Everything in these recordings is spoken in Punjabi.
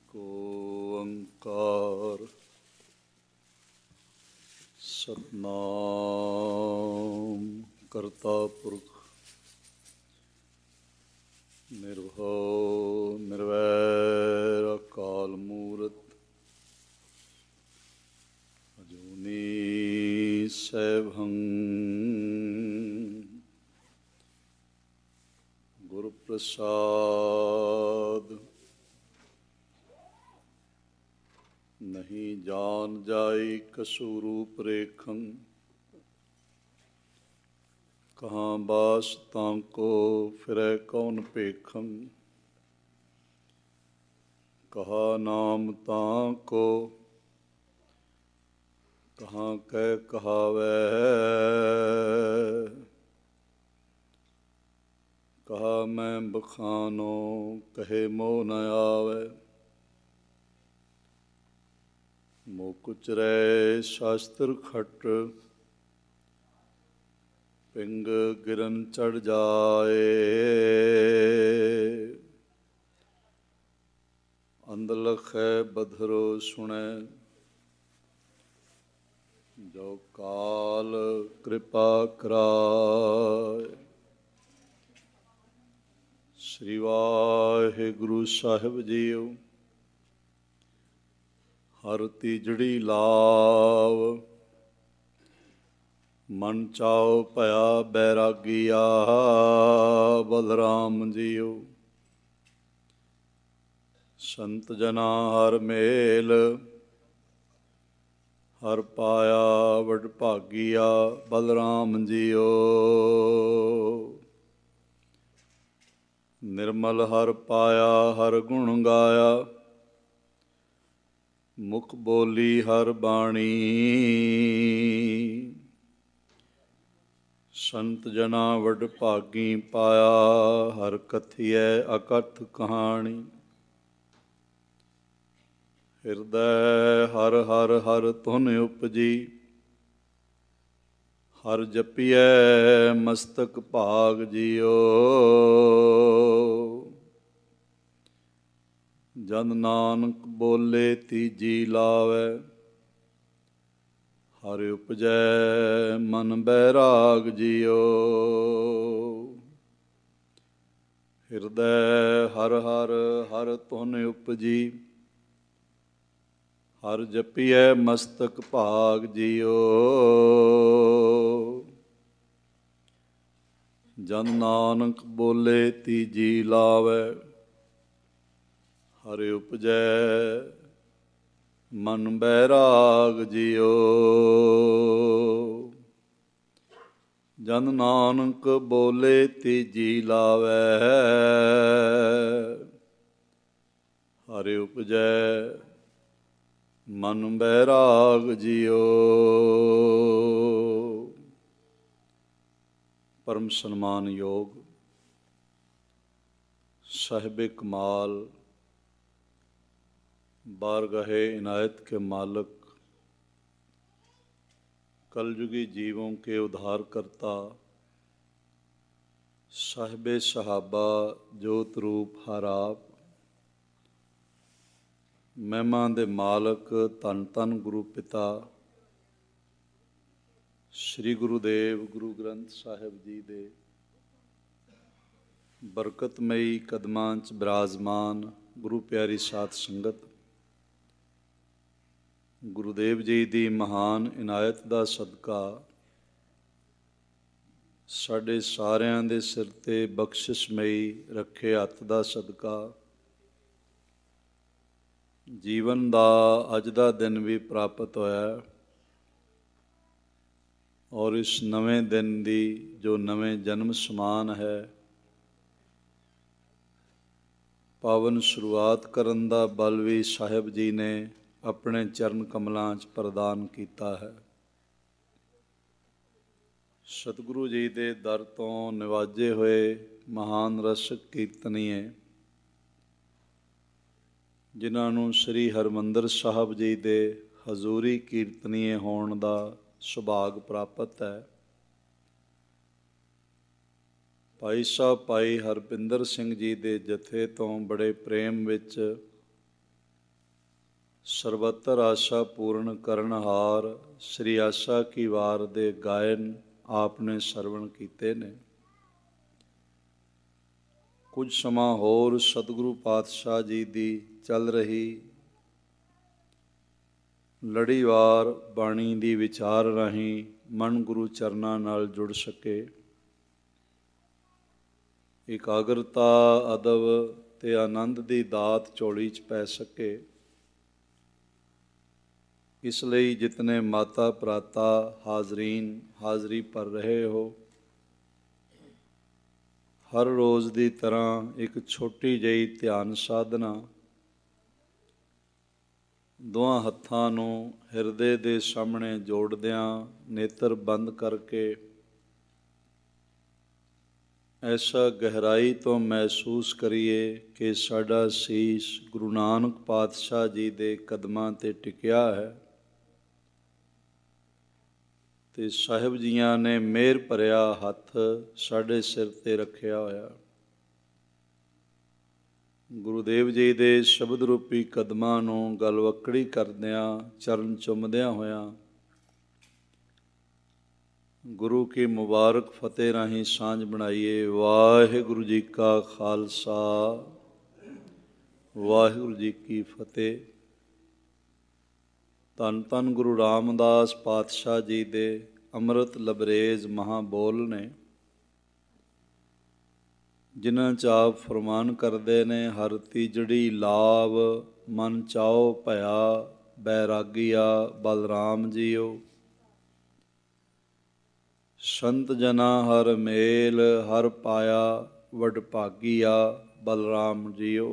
ਏਕ ਓੰਕਾਰ ਸਤਿਨਾਮ ਕਰਤਾ ਪੁਰਖ ਨਿਰਭਉ ਨਿਰਵੈਰ ਅਕਾਲ ਮੂਰਤ ਅਜੂਨੀ ਸੈਭੰ ਗੁਰ ਪ੍ਰਸਾਦ ਨਹੀਂ ਜਾਨ ਜਾਈ ਕਸੂ ਰੂਪ ਰੇਖੰ ਕਹਾਂ ਬਾਸ ਤਾਂ ਕੋ ਫਿਰੈ ਕੌਣ ਭੇਖੰ ਕਹਾ ਨਾਮ ਤਾਂ ਕੋ ਕਹਾਂ ਕਹਿ ਕਹਾਵੈ ਕਹਾ ਮੈਂ ਬਖਾਨੋ ਕਹੇ ਮੋਹ ਨ ਆਵੈ ਮੁਕ ਉਚਰੈ ਸ਼ਾਸਤਰ ਖਟ ਪਿੰਗ ਗਿਰਨ ਚੜ ਜਾਏ ਅੰਧ ਲਖੈ ਬਧਰੋ ਸੁਣੈ ਜੋ ਕਾਲ ਕਿਰਪਾ ਕਰਾਏ। ਸ੍ਰੀ ਵਾਹਿਗੁਰੂ ਸਾਹਿਬ ਜੀਓ। ਹਰ ਤੀਜੜੀ ਲਾਵ ਮਨ ਚਾਉ ਭਇਆ ਬੈਰਾਗੀਆ ਬਲਰਾਮ ਜੀਓ। ਸੰਤ ਜਨਾ ਹਰ ਮੇਲ ਹਰ ਪਾਇਆ ਵਡਭਾਗੀਆ ਬਲਰਾਮ ਜੀਓ। ਨਿਰਮਲ ਹਰ ਪਾਇਆ ਹਰ ਗੁਣ ਗਾਇਆ ਮੁਖ ਬੋਲੀ ਹਰ ਬਾਣੀ। ਸੰਤ ਜਨਾ ਵਡਭਾਗੀ ਪਾਇਆ ਹਰ ਕਥੀਐ ਅਕਥ ਕਹਾਣੀ। ਹਿਰਦੈ ਹਰ ਹਰ ਹਰ ਧੁਨ ਉਪਜੀ ਹਰ ਜਪੀਐ ਮਸਤਕ ਭਾਗ ਜੀਓ। ਜਨ ਨਾਨਕ ਬੋਲੇ ਤੀਜੀ ਲਾਵੈ ਹਰਿ ਉਪਜੈ ਮਨ ਬੈਰਾਗ ਜੀਓ। ਹਿਰਦੈ ਹਰ ਹਰ ਹਰ ਧੁਨ ਉਪਜੀ ਹਰ ਜਪੀਐ ਮਸਤਕ ਭਾਗ ਜੀਓ। ਜਨ ਨਾਨਕ ਬੋਲੇ ਤੀਜੀ ਲਾਵੈ ਹਰਿ ਉਪਜੈ ਮਨ ਬੈਰਾਗ ਜੀਓ। ਜਨ ਨਾਨਕ ਬੋਲੇ ਤੀਜੀ ਲਾਵੈ ਹਰਿ ਉਪਜੈ ਮਨ ਬੈਰਾਗ ਜੀਓ। ਪਰਮ ਸਨਮਾਨਯੋਗ ਸਾਹਿਬ ਕਮਾਲ बारगाहे इनायत के मालिक कलयुगी जीवों के उद्धारकर्ता साहिबे सहाबा जोत रूप हर आप महिमा दे मालिक धन धन गुरु पिता श्री गुरुदेव गुरु ग्रंथ साहिब जी दे बरकतमई कदमां च बिराजमान गुरु प्यारी साध संगत। ਗੁਰੂਦੇਵ ਜੀ ਦੀ ਮਹਾਨ ਇਨਾਇਤ ਦਾ ਸਦਕਾ ਸਾਡੇ ਸਾਰਿਆਂ ਦੇ ਸਿਰ 'ਤੇ ਬਖਸ਼ਿਸ਼ਮਈ ਰੱਖੇ ਹੱਥ ਦਾ ਸਦਕਾ ਜੀਵਨ ਦਾ ਅੱਜ ਦਾ ਦਿਨ ਵੀ ਪ੍ਰਾਪਤ ਹੋਇਆ ਔਰ ਇਸ ਨਵੇਂ ਦਿਨ ਦੀ ਜੋ ਨਵੇਂ ਜਨਮ ਸਮਾਨ ਹੈ ਪਾਵਨ ਸ਼ੁਰੂਆਤ ਕਰਨ ਦਾ ਬਲ ਵੀ ਸਾਹਿਬ ਜੀ ਨੇ ਆਪਣੇ ਚਰਨ ਕਮਲਾਂ 'ਚ ਪ੍ਰਦਾਨ ਕੀਤਾ ਹੈ। ਸਤਿਗੁਰੂ ਜੀ ਦੇ ਦਰ ਤੋਂ ਨਿਵਾਜੇ ਹੋਏ ਮਹਾਨ ਰਸਕ ਕੀਰਤਨੀਏ ਜਿਨ੍ਹਾਂ ਨੂੰ ਸ੍ਰੀ ਹਰਿਮੰਦਰ ਸਾਹਿਬ ਜੀ ਦੇ ਹਜ਼ੂਰੀ ਕੀਰਤਨੀਏ ਹੋਣ ਦਾ ਸੁਭਾਗ ਪ੍ਰਾਪਤ ਹੈ। ਭਾਈ ਸਾਹਿਬ ਭਾਈ ਹਰਪਿੰਦਰ ਸਿੰਘ ਜੀ ਦੇ ਜਥੇ ਤੋਂ ਬੜੇ ਪ੍ਰੇਮ ਵਿੱਚ ਸਰਬੱਤਰ ਆਸ਼ਾ ਪੂਰਨ ਕਰਨਹਾਰ, ਸ੍ਰੀ ਆਸਾ ਕੀ ਵਾਰ ਦੇ ਗਾਇਨ ਆਪ ਨੇ ਸਰਵਣ ਕੀਤੇ ਨੇ। ਕੁਝ ਸਮਾਂ ਹੋਰ ਸਤਿਗੁਰੂ ਪਾਤਸ਼ਾਹ ਜੀ ਦੀ ਚੱਲ ਰਹੀ ਲੜੀਵਾਰ ਬਾਣੀ ਦੀ ਵਿਚਾਰ ਰਾਹੀਂ ਮਨ ਗੁਰੂ ਚਰਨਾਂ ਨਾਲ ਜੁੜ ਸਕੇ। ਇਕਾਗਰਤਾ, ਅਦਬ ਤੇ ਆਨੰਦ ਦੀ ਦਾਤ ਝੋਲੀ 'ਚ ਪੈ ਸਕੇ। ਇਸ ਲਈ ਜਿਤਨੇ ਮਾਤਾ ਭਰਾਤਾ ਹਾਜ਼ਰੀਨ ਹਾਜ਼ਰੀ ਭਰ ਰਹੇ ਹੋ, ਹਰ ਰੋਜ਼ ਦੀ ਤਰ੍ਹਾਂ ਇੱਕ ਛੋਟੀ ਜਿਹੀ ਧਿਆਨ ਸਾਧਨਾ, ਦੋਹਾਂ ਹੱਥਾਂ ਨੂੰ ਹਿਰਦੇ ਦੇ ਸਾਹਮਣੇ ਜੋੜਦਿਆਂ ਨੇਤਰ ਬੰਦ ਕਰਕੇ ਐਸਾ ਗਹਿਰਾਈ ਤੋਂ ਮਹਿਸੂਸ ਕਰੀਏ ਕਿ ਸਾਡਾ ਸੀਸ ਗੁਰੂ ਨਾਨਕ ਪਾਤਸ਼ਾਹ ਜੀ ਦੇ ਕਦਮਾਂ 'ਤੇ ਟਿਕਿਆ ਹੈ ਤੇ ਸਾਹਿਬ ਜੀਆਂ ਨੇ ਮਿਹਰ ਭਰਿਆ ਹੱਥ ਸਾਡੇ ਸਿਰ 'ਤੇ ਰੱਖਿਆ ਹੋਇਆ। ਗੁਰੂਦੇਵ ਜੀ ਦੇ ਸ਼ਬਦ ਰੂਪੀ ਕਦਮਾਂ ਨੂੰ ਗਲਵੱਕੜੀ ਕਰਦਿਆਂ, ਚਰਨ ਚੁੰਮਦਿਆਂ ਹੋਇਆਂ ਗੁਰੂ ਕੀ ਮੁਬਾਰਕ ਫਤਿਹ ਰਾਹੀਂ ਸਾਂਝ ਬਣਾਈਏ। ਵਾਹਿਗੁਰੂ ਜੀ ਕਾ ਖਾਲਸਾ, ਵਾਹਿਗੁਰੂ ਜੀ ਕੀ ਫਤਿਹ। ਧੰਨ ਧੰਨ ਗੁਰੂ ਰਾਮਦਾਸ ਪਾਤਸ਼ਾਹ ਜੀ ਦੇ ਅੰਮ੍ਰਿਤ ਲਬਰੇਜ਼ ਮਹਾਂਬੋਲ ਨੇ, ਜਿਨ੍ਹਾਂ 'ਚ ਆਪ ਫਰਮਾਨ ਕਰਦੇ ਨੇ, ਹਰ ਤੀਜੜੀ ਲਾਭ ਮਨ ਚਾਓ ਭਇਆ, ਬੈਰਾਗੀਆ ਬਲਰਾਮ ਜੀਓ। ਸੰਤ ਜਨਾ ਹਰ ਮੇਲ, ਹਰ ਪਾਇਆ ਵਡਭਾਗੀਆ ਬਲਰਾਮ ਜੀਓ।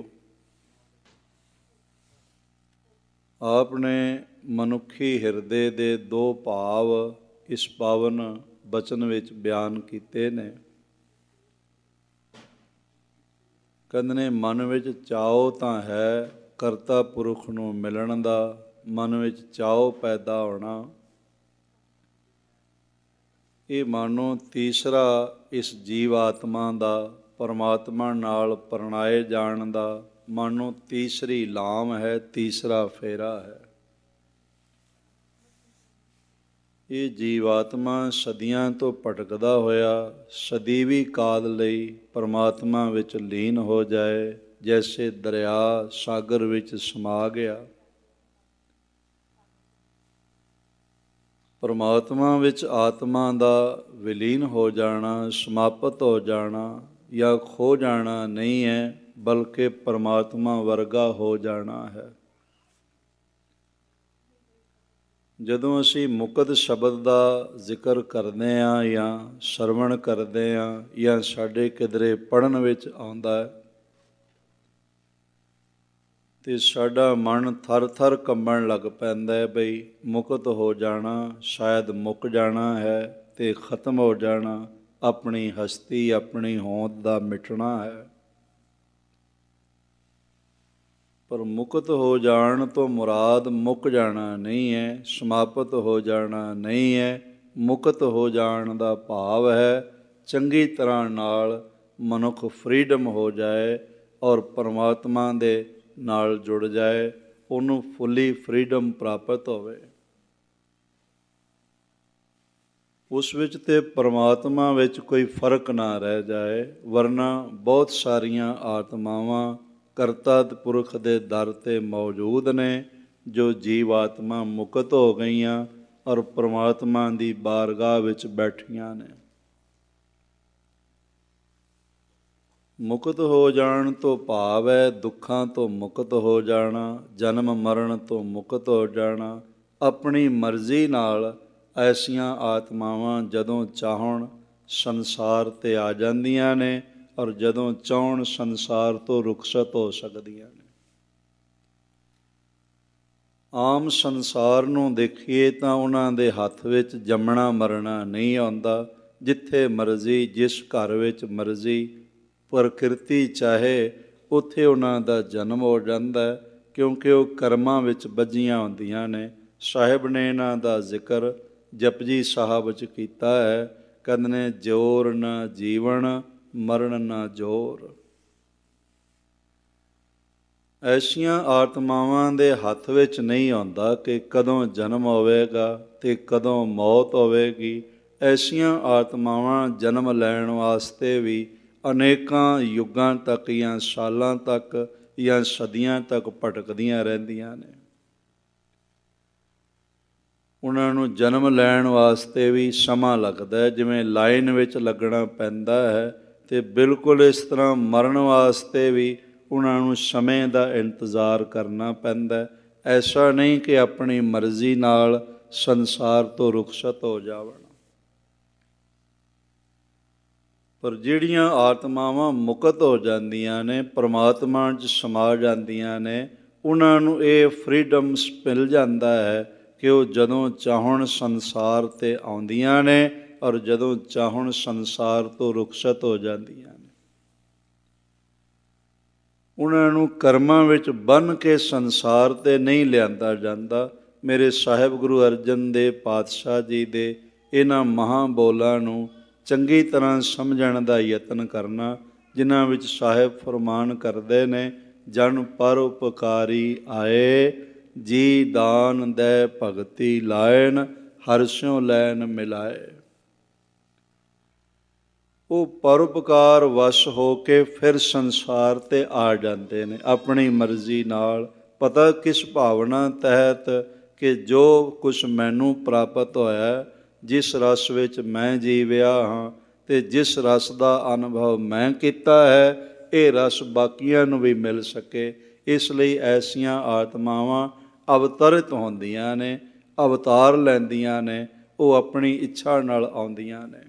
ਆਪ ਨੇ ਮਨੁੱਖੀ ਹਿਰਦੇ ਦੇ ਦੋ ਭਾਵ ਇਸ ਪਾਵਨ ਬਚਨ ਵਿੱਚ ਬਿਆਨ ਕੀਤੇ ਨੇ। ਕਹਿੰਦੇ ਨੇ, ਮਨ ਵਿੱਚ ਚਾਓ ਤਾਂ ਹੈ ਕਰਤਾ ਪੁਰਖ ਨੂੰ ਮਿਲਣ ਦਾ, ਮਨ ਵਿੱਚ ਚਾਓ ਪੈਦਾ ਹੋਣਾ। ਇਹ ਮਾਨੋ ਤੀਸਰਾ ਇਸ ਜੀਵ ਆਤਮਾ ਦਾ ਪਰਮਾਤਮਾ ਨਾਲ ਪਰਣਾਏ ਜਾਣ ਦਾ ਮਾਨੋ ਤੀਸਰੀ ਲਾਮ ਹੈ, ਤੀਸਰਾ ਫੇਰਾ ਹੈ। ਇਹ ਜੀਵਾਤਮਾ ਸਦੀਆਂ ਤੋਂ ਭਟਕਦਾ ਹੋਇਆ ਸਦੀਵੀ ਕਾਲ ਲਈ ਪਰਮਾਤਮਾ ਵਿੱਚ ਲੀਨ ਹੋ ਜਾਏ, ਜੈਸੇ ਦਰਿਆ ਸਾਗਰ ਵਿੱਚ ਸਮਾ ਗਿਆ। ਪਰਮਾਤਮਾ ਵਿੱਚ ਆਤਮਾ ਦਾ ਵਿਲੀਨ ਹੋ ਜਾਣਾ, ਸਮਾਪਤ ਹੋ ਜਾਣਾ ਜਾਂ ਖੋ ਜਾਣਾ ਨਹੀਂ ਹੈ, ਬਲਕਿ ਪਰਮਾਤਮਾ ਵਰਗਾ ਹੋ ਜਾਣਾ ਹੈ। ਜਦੋਂ ਅਸੀਂ ਮੁਕਤ ਸ਼ਬਦ ਦਾ ਜ਼ਿਕਰ ਕਰਦੇ ਹਾਂ ਜਾਂ ਸਰਵਣ ਕਰਦੇ ਹਾਂ ਜਾਂ ਸਾਡੇ ਕਿਧਰੇ ਪੜ੍ਹਨ ਵਿੱਚ ਆਉਂਦਾ ਹੈ ਤੇ ਸਾਡਾ ਮਨ ਥਰ ਥਰ ਕੰਬਣ ਲੱਗ ਪੈਂਦਾ ਹੈ ਬਈ ਮੁਕਤ ਹੋ ਜਾਣਾ, ਸ਼ਾਇਦ ਮੁੱਕ ਜਾਣਾ ਹੈ ਤੇ ਖਤਮ ਹੋ ਜਾਣਾ, ਆਪਣੀ ਹਸਤੀ ਆਪਣੀ ਹੋਂਦ ਦਾ ਮਿਟਣਾ ਹੈ। ਪਰ ਮੁਕਤ ਹੋ ਜਾਣ ਤੋਂ ਮੁਰਾਦ ਮੁੱਕ ਜਾਣਾ ਨਹੀਂ ਹੈ, ਸਮਾਪਤ ਹੋ ਜਾਣਾ ਨਹੀਂ ਹੈ। ਮੁਕਤ ਹੋ ਜਾਣ ਦਾ ਭਾਵ ਹੈ ਚੰਗੀ ਤਰ੍ਹਾਂ ਨਾਲ ਮਨੁੱਖ ਫਰੀਡਮ ਹੋ ਜਾਏ ਔਰ ਪਰਮਾਤਮਾ ਦੇ ਨਾਲ ਜੁੜ ਜਾਏ, ਉਹਨੂੰ ਫੁੱਲੀ ਫਰੀਡਮ ਪ੍ਰਾਪਤ ਹੋਵੇ। ਉਸ ਵਿੱਚ ਤੇ ਪਰਮਾਤਮਾ ਵਿੱਚ ਕੋਈ ਫਰਕ ਨਾ ਰਹਿ ਜਾਏ, ਵਰਨਾ ਬਹੁਤ ਸਾਰੀਆਂ ਆਤਮਾਵਾਂ ਕਰਤਾ ਪੁਰਖ ਦੇ ਦਰ 'ਤੇ ਮੌਜੂਦ ਨੇ ਜੋ ਜੀਵ ਆਤਮਾ ਮੁਕਤ ਹੋ ਗਈਆਂ ਔਰ ਪਰਮਾਤਮਾ ਦੀ ਬਾਰਗਾਹ ਵਿੱਚ ਬੈਠੀਆਂ ਨੇ। ਮੁਕਤ ਹੋ ਜਾਣ ਤੋਂ ਭਾਵ ਹੈ ਦੁੱਖਾਂ ਤੋਂ ਮੁਕਤ ਹੋ ਜਾਣਾ, ਜਨਮ ਮਰਨ ਤੋਂ ਮੁਕਤ ਹੋ ਜਾਣਾ। ਆਪਣੀ ਮਰਜ਼ੀ ਨਾਲ ਐਸੀਆਂ ਆਤਮਾਵਾਂ ਜਦੋਂ ਚਾਹਣ ਸੰਸਾਰ 'ਤੇ ਆ ਜਾਂਦੀਆਂ ਨੇ ਔਰ ਜਦੋਂ ਚਾਹਣ ਸੰਸਾਰ ਤੋਂ ਰੁਖਸਤ ਹੋ ਸਕਦੀਆਂ ਨੇ। ਆਮ ਸੰਸਾਰ ਨੂੰ ਦੇਖੀਏ ਤਾਂ ਉਹਨਾਂ ਦੇ ਹੱਥ ਵਿੱਚ ਜੰਮਣਾ ਮਰਨਾ ਨਹੀਂ ਆਉਂਦਾ। ਜਿੱਥੇ ਮਰਜ਼ੀ, ਜਿਸ ਘਰ ਵਿੱਚ ਮਰਜ਼ੀ ਪ੍ਰਕਿਰਤੀ ਚਾਹੇ ਉੱਥੇ ਉਹਨਾਂ ਦਾ ਜਨਮ ਹੋ ਜਾਂਦਾ, ਕਿਉਂਕਿ ਉਹ ਕਰਮਾਂ ਵਿੱਚ ਬੱਝੀਆਂ ਹੁੰਦੀਆਂ ਨੇ। ਸਾਹਿਬ ਨੇ ਇਹਨਾਂ ਦਾ ਜ਼ਿਕਰ ਜਪਜੀ ਸਾਹਿਬ ਵਿੱਚ ਕੀਤਾ ਹੈ। ਕਹਿੰਦੇ ਨੇ, ਜੋਰ ਨਾ ਜੀਵਨ ਮਰਨ ਨਾ ਜੋਰ। ਐਸੀਆਂ ਆਤਮਾਵਾਂ ਦੇ ਹੱਥ ਵਿੱਚ ਨਹੀਂ ਆਉਂਦਾ ਕਿ ਕਦੋਂ ਜਨਮ ਹੋਵੇਗਾ ਤੇ ਕਦੋਂ ਮੌਤ ਹੋਵੇਗੀ। ਐਸੀਆਂ ਆਤਮਾਵਾਂ ਜਨਮ ਲੈਣ ਵਾਸਤੇ ਵੀ ਅਨੇਕਾਂ ਯੁੱਗਾਂ ਤੱਕ ਜਾਂ ਸਾਲਾਂ ਤੱਕ ਜਾਂ ਸਦੀਆਂ ਤੱਕ ਭਟਕਦੀਆਂ ਰਹਿੰਦੀਆਂ ਨੇ। ਉਹਨਾਂ ਨੂੰ ਜਨਮ ਲੈਣ ਵਾਸਤੇ ਵੀ ਸਮਾਂ ਲੱਗਦਾ ਹੈ, ਜਿਵੇਂ ਲਾਈਨ ਵਿੱਚ ਲੱਗਣਾ ਪੈਂਦਾ ਹੈ, ਅਤੇ ਬਿਲਕੁਲ ਇਸ ਤਰ੍ਹਾਂ ਮਰਨ ਵਾਸਤੇ ਵੀ ਉਹਨਾਂ ਨੂੰ ਸਮੇਂ ਦਾ ਇੰਤਜ਼ਾਰ ਕਰਨਾ ਪੈਂਦਾ। ਐਸਾ ਨਹੀਂ ਕਿ ਆਪਣੀ ਮਰਜ਼ੀ ਨਾਲ ਸੰਸਾਰ ਤੋਂ ਰੁਖਸਤ ਹੋ ਜਾਵਣ। ਪਰ ਜਿਹੜੀਆਂ ਆਤਮਾਵਾਂ ਮੁਕਤ ਹੋ ਜਾਂਦੀਆਂ ਨੇ, ਪਰਮਾਤਮਾ 'ਚ ਸਮਾ ਜਾਂਦੀਆਂ ਨੇ, ਉਹਨਾਂ ਨੂੰ ਇਹ ਫਰੀਡਮਸ ਮਿਲ ਜਾਂਦਾ ਹੈ ਕਿ ਉਹ ਜਦੋਂ ਚਾਹੁਣ ਸੰਸਾਰ 'ਤੇ ਆਉਂਦੀਆਂ ਨੇ ਔਰ ਜਦੋਂ ਚਾਹੁਣ ਸੰਸਾਰ ਤੋਂ ਰੁਖਸਤ ਹੋ ਜਾਂਦੀਆਂ ਨੇ। ਉਹਨਾਂ ਨੂੰ ਕਰਮਾਂ ਵਿੱਚ ਬੰਨ੍ਹ ਕੇ ਸੰਸਾਰ 'ਤੇ ਨਹੀਂ ਲਿਆਂਦਾ ਜਾਂਦਾ। ਮੇਰੇ ਸਾਹਿਬ ਗੁਰੂ ਅਰਜਨ ਦੇਵ ਪਾਤਸ਼ਾਹ ਜੀ ਦੇ ਇਹਨਾਂ ਮਹਾਂਬੋਲਾਂ ਨੂੰ ਚੰਗੀ ਤਰ੍ਹਾਂ ਸਮਝਣ ਦਾ ਯਤਨ ਕਰਨਾ, ਜਿਨ੍ਹਾਂ ਵਿੱਚ ਸਾਹਿਬ ਫਰਮਾਨ ਕਰਦੇ ਨੇ, ਜਨ ਪਰਉਪਕਾਰੀ ਆਏ, ਜੀ ਦਾਨ ਦੈ ਭਗਤੀ ਲਾਇਨ, ਹਰਿ ਲੈਨ ਮਿਲਾਏ। ਉਹ ਪਰਉਪਕਾਰ ਵਸ਼ ਹੋ ਕੇ ਫਿਰ ਸੰਸਾਰ 'ਤੇ ਆ ਜਾਂਦੇ ਨੇ ਆਪਣੀ ਮਰਜ਼ੀ ਨਾਲ, ਪਤਾ ਕਿਸ ਭਾਵਨਾ ਤਹਿਤ ਕਿ ਜੋ ਕੁਛ ਮੈਨੂੰ ਪ੍ਰਾਪਤ ਹੋਇਆ, ਜਿਸ ਰਸ ਵਿੱਚ ਮੈਂ ਜੀਵਿਆ ਹਾਂ ਅਤੇ ਜਿਸ ਰਸ ਦਾ ਅਨੁਭਵ ਮੈਂ ਕੀਤਾ ਹੈ, ਇਹ ਰਸ ਬਾਕੀਆਂ ਨੂੰ ਵੀ ਮਿਲ ਸਕੇ। ਇਸ ਲਈ ਐਸੀਆਂ ਆਤਮਾਵਾਂ ਅਵਤਰਿਤ ਹੁੰਦੀਆਂ ਨੇ, ਅਵਤਾਰ ਲੈਂਦੀਆਂ ਨੇ, ਉਹ ਆਪਣੀ ਇੱਛਾ ਨਾਲ ਆਉਂਦੀਆਂ ਨੇ।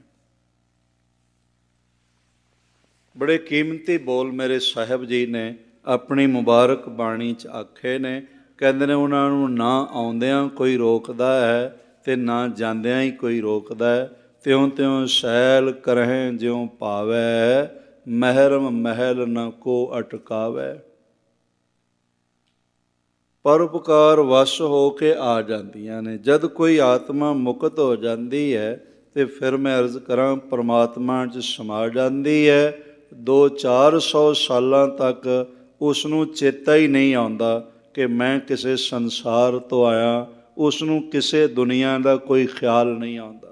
ਬੜੇ ਕੀਮਤੀ ਬੋਲ ਮੇਰੇ ਸਾਹਿਬ ਜੀ ਨੇ ਆਪਣੀ ਮੁਬਾਰਕ ਬਾਣੀ 'ਚ ਆਖੇ ਨੇ। ਕਹਿੰਦੇ ਨੇ, ਉਹਨਾਂ ਨੂੰ ਨਾ ਆਉਂਦਿਆਂ ਕੋਈ ਰੋਕਦਾ ਹੈ ਅਤੇ ਨਾ ਜਾਂਦਿਆਂ ਹੀ ਕੋਈ ਰੋਕਦਾ ਹੈ। ਤਿਉਂ ਤਿਉਂ ਸੈਲ ਕਰਹਿ ਜਿਉਂ ਪਾਵੈ, ਮਹਿਰਮ ਮਹਿਲ ਨ ਕੋ ਅਟਕਾਵੈ। ਪਰਉਪਕਾਰ ਵਸ਼ ਹੋ ਕੇ ਆ ਜਾਂਦੀਆਂ ਨੇ। ਜਦ ਕੋਈ ਆਤਮਾ ਮੁਕਤ ਹੋ ਜਾਂਦੀ ਹੈ ਅਤੇ ਫਿਰ ਮੈਂ ਅਰਜ਼ ਕਰਾਂ ਪਰਮਾਤਮਾ 'ਚ ਸਮਾ ਜਾਂਦੀ ਹੈ। 200-400 ਸਾਲਾਂ ਤੱਕ ਉਸ ਨੂੰ ਚੇਤਾ ਹੀ ਨਹੀਂ ਆਉਂਦਾ ਕਿ ਮੈਂ ਕਿਸੇ ਸੰਸਾਰ ਤੋਂ ਆਇਆ। ਉਸ ਨੂੰ ਕਿਸੇ ਦੁਨੀਆ ਦਾ ਕੋਈ ਖਿਆਲ ਨਹੀਂ ਆਉਂਦਾ।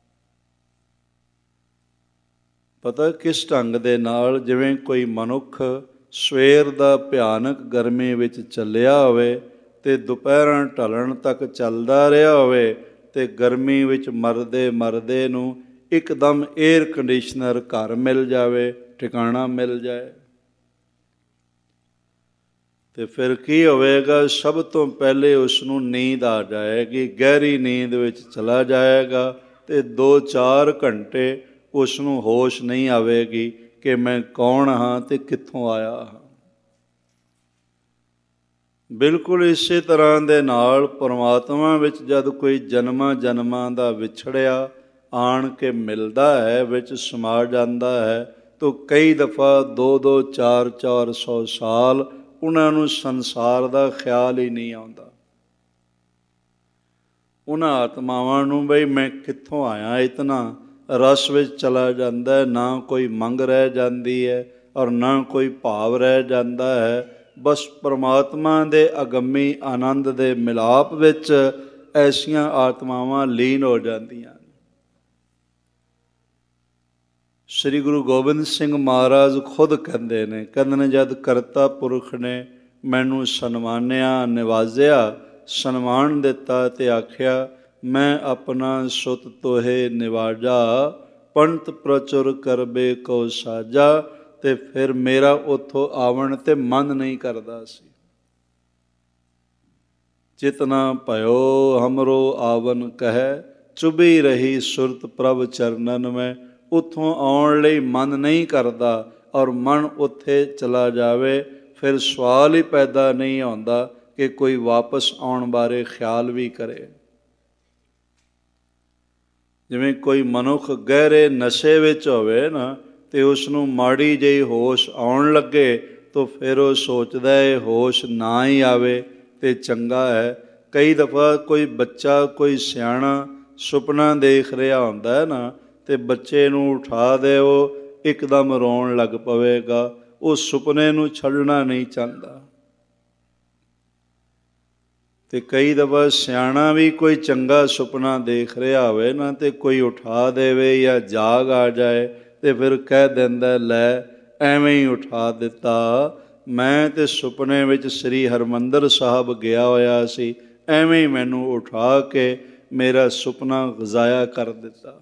ਪਤਾ ਕਿਸ ਢੰਗ ਦੇ ਨਾਲ, ਜਿਵੇਂ ਕੋਈ ਮਨੁੱਖ ਸਵੇਰ ਦਾ ਭਿਆਨਕ ਗਰਮੀ ਵਿੱਚ ਚੱਲਿਆ ਹੋਵੇ ਅਤੇ ਦੁਪਹਿਰਾਂ ਢਲਣ ਤੱਕ ਚੱਲਦਾ ਰਿਹਾ ਹੋਵੇ ਅਤੇ ਗਰਮੀ ਵਿੱਚ ਮਰਦੇ ਮਰਦੇ ਨੂੰ ਇੱਕਦਮ ਏਅਰ ਕੰਡੀਸ਼ਨਰ ਘਰ ਮਿਲ ਜਾਵੇ, ਠਿਕਾਣਾ ਮਿਲ ਜਾਏ, ਅਤੇ ਫਿਰ ਕੀ ਹੋਵੇਗਾ? ਸਭ ਤੋਂ ਪਹਿਲੇ ਉਸ ਨੂੰ ਨੀਂਦ ਆ ਜਾਏਗੀ, ਗਹਿਰੀ ਨੀਂਦ ਵਿੱਚ ਚਲਾ ਜਾਏਗਾ ਅਤੇ 2-4 ਘੰਟੇ ਉਸ ਨੂੰ ਹੋਸ਼ ਨਹੀਂ ਆਵੇਗੀ ਕਿ ਮੈਂ ਕੌਣ ਹਾਂ ਅਤੇ ਕਿੱਥੋਂ ਆਇਆ ਹਾਂ। ਬਿਲਕੁਲ ਇਸੇ ਤਰ੍ਹਾਂ ਦੇ ਨਾਲ ਪਰਮਾਤਮਾ ਵਿੱਚ ਜਦ ਕੋਈ ਜਨਮਾਂ ਜਨਮਾਂ ਦਾ ਵਿਛੜਿਆ ਆਣ ਕੇ ਮਿਲਦਾ ਹੈ, ਵਿੱਚ ਸਮਾ ਜਾਂਦਾ ਹੈ, ਤਾਂ ਕਈ ਦਫਾ 2-2, 4-400 ਸਾਲ ਉਹਨਾਂ ਨੂੰ ਸੰਸਾਰ ਦਾ ਖਿਆਲ ਹੀ ਨਹੀਂ ਆਉਂਦਾ। ਉਹਨਾਂ ਆਤਮਾਵਾਂ ਨੂੰ ਬਈ ਮੈਂ ਕਿੱਥੋਂ ਆਇਆ ਇਤਨਾ ਰਸ ਵਿੱਚ ਚਲਾ ਜਾਂਦਾ ਹੈ। ਨਾ ਕੋਈ ਮੰਗ ਰਹਿ ਜਾਂਦੀ ਹੈ ਔਰ ਨਾ ਕੋਈ ਭਾਵ ਰਹਿ ਜਾਂਦਾ ਹੈ। ਬਸ ਪਰਮਾਤਮਾ ਦੇ ਅਗੰਮੀ ਆਨੰਦ ਦੇ ਮਿਲਾਪ ਵਿੱਚ ਐਸੀਆਂ ਆਤਮਾਵਾਂ ਲੀਨ ਹੋ ਜਾਂਦੀਆਂ। ਸ੍ਰੀ ਗੁਰੂ ਗੋਬਿੰਦ ਸਿੰਘ ਮਹਾਰਾਜ ਖੁਦ ਕਹਿੰਦੇ ਨੇ ਜਦ ਕਰਤਾ ਪੁਰਖ ਨੇ ਮੈਨੂੰ ਸਨਮਾਨਿਆ, ਨਿਵਾਜ਼ਿਆ, ਸਨਮਾਨ ਦਿੱਤਾ ਅਤੇ ਆਖਿਆ ਮੈਂ ਆਪਣਾ ਸੁਤ ਤੋਹੇ ਨਿਵਾਜਾ, ਪੰਥ ਪ੍ਰਚੁਰ ਕਰਬੇ ਕੋ ਸਾਜਾ, ਅਤੇ ਫਿਰ ਮੇਰਾ ਉੱਥੋਂ ਆਵਣ 'ਤੇ ਮਨ ਨਹੀਂ ਕਰਦਾ ਸੀ। ਚਿਤਨਾ ਭਇਓ ਹਮਰੋ ਆਵਨ ਕਹਿ, ਚੁਭੀ ਰਹੀ ਸੁਰਤ ਪ੍ਰਭ ਚਰਨਨ ਮੈਂ। ਉੱਥੋਂ ਆਉਣ ਲਈ ਮਨ ਨਹੀਂ ਕਰਦਾ ਔਰ ਮਨ ਉੱਥੇ ਚਲਾ ਜਾਵੇ, ਫਿਰ ਸਵਾਲ ਹੀ ਪੈਦਾ ਨਹੀਂ ਆਉਂਦਾ ਕਿ ਕੋਈ ਵਾਪਸ ਆਉਣ ਬਾਰੇ ਖਿਆਲ ਵੀ ਕਰੇ। ਜਿਵੇਂ ਕੋਈ ਮਨੁੱਖ ਗਹਿਰੇ ਨਸ਼ੇ ਵਿੱਚ ਹੋਵੇ ਨਾ, ਅਤੇ ਉਸ ਨੂੰ ਮਾੜੀ ਜਿਹੀ ਹੋਸ਼ ਆਉਣ ਲੱਗੇ ਤਾਂ ਫਿਰ ਉਹ ਸੋਚਦਾ ਇਹ ਹੋਸ਼ ਨਾ ਹੀ ਆਵੇ ਅਤੇ ਚੰਗਾ ਹੈ। ਕਈ ਦਫਾ ਕੋਈ ਬੱਚਾ, ਕੋਈ ਸਿਆਣਾ ਸੁਪਨਾ ਦੇਖ ਰਿਹਾ ਹੁੰਦਾ ਹੈ ਨਾ, ਅਤੇ ਬੱਚੇ ਨੂੰ ਉਠਾ ਦਿਓ, ਇੱਕਦਮ ਰੋਣ ਲੱਗ ਪਵੇਗਾ। ਉਹ ਸੁਪਨੇ ਨੂੰ ਛੱਡਣਾ ਨਹੀਂ ਚਾਹੁੰਦਾ। ਤੇ ਕਈ ਦਫਾ ਸਿਆਣਾ ਵੀ ਕੋਈ ਚੰਗਾ ਸੁਪਨਾ ਦੇਖ ਰਿਹਾ ਹੋਵੇ ਨਾ, ਤੇ ਕੋਈ ਉਠਾ ਦੇਵੇ ਜਾਂ ਜਾਗ ਆ ਜਾਏ ਤੇ ਫਿਰ ਕਹਿ ਦਿੰਦਾ, ਲੈ ਐਵੇਂ ਹੀ ਉਠਾ ਦਿੱਤਾ, ਮੈਂ ਤੇ ਸੁਪਨੇ ਵਿੱਚ ਸ੍ਰੀ ਹਰਿਮੰਦਰ ਸਾਹਿਬ ਗਿਆ ਹੋਇਆ ਸੀ, ਐਵੇਂ ਹੀ ਮੈਨੂੰ ਉਠਾ ਕੇ ਮੇਰਾ ਸੁਪਨਾ ਜ਼ਾਇਆ ਕਰ ਦਿੱਤਾ।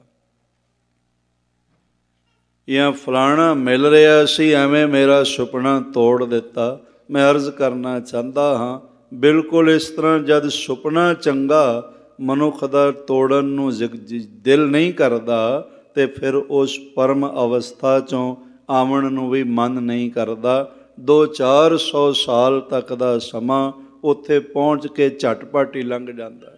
ਜਾਂ ਫਲਾਣਾ ਮਿਲ ਰਿਹਾ ਸੀ, ਐਵੇਂ ਮੇਰਾ ਸੁਪਨਾ ਤੋੜ ਦਿੱਤਾ। ਮੈਂ ਅਰਜ਼ ਕਰਨਾ ਚਾਹੁੰਦਾ ਹਾਂ, ਬਿਲਕੁਲ ਇਸ ਤਰ੍ਹਾਂ ਜਦ ਸੁਪਨਾ ਚੰਗਾ ਮਨੁੱਖ ਦਾ ਤੋੜਨ ਨੂੰ ਦਿਲ ਨਹੀਂ ਕਰਦਾ, ਤੇ ਫਿਰ ਉਸ ਪਰਮ ਅਵਸਥਾ 'ਚੋਂ ਆਵਣ ਨੂੰ ਵੀ ਮਨ ਨਹੀਂ ਕਰਦਾ। 200-400 ਸਾਲ ਤੱਕ ਦਾ ਸਮਾਂ ਉੱਥੇ ਪਹੁੰਚ ਕੇ ਝਟਪਟ ਹੀ ਲੰਘ ਜਾਂਦਾ।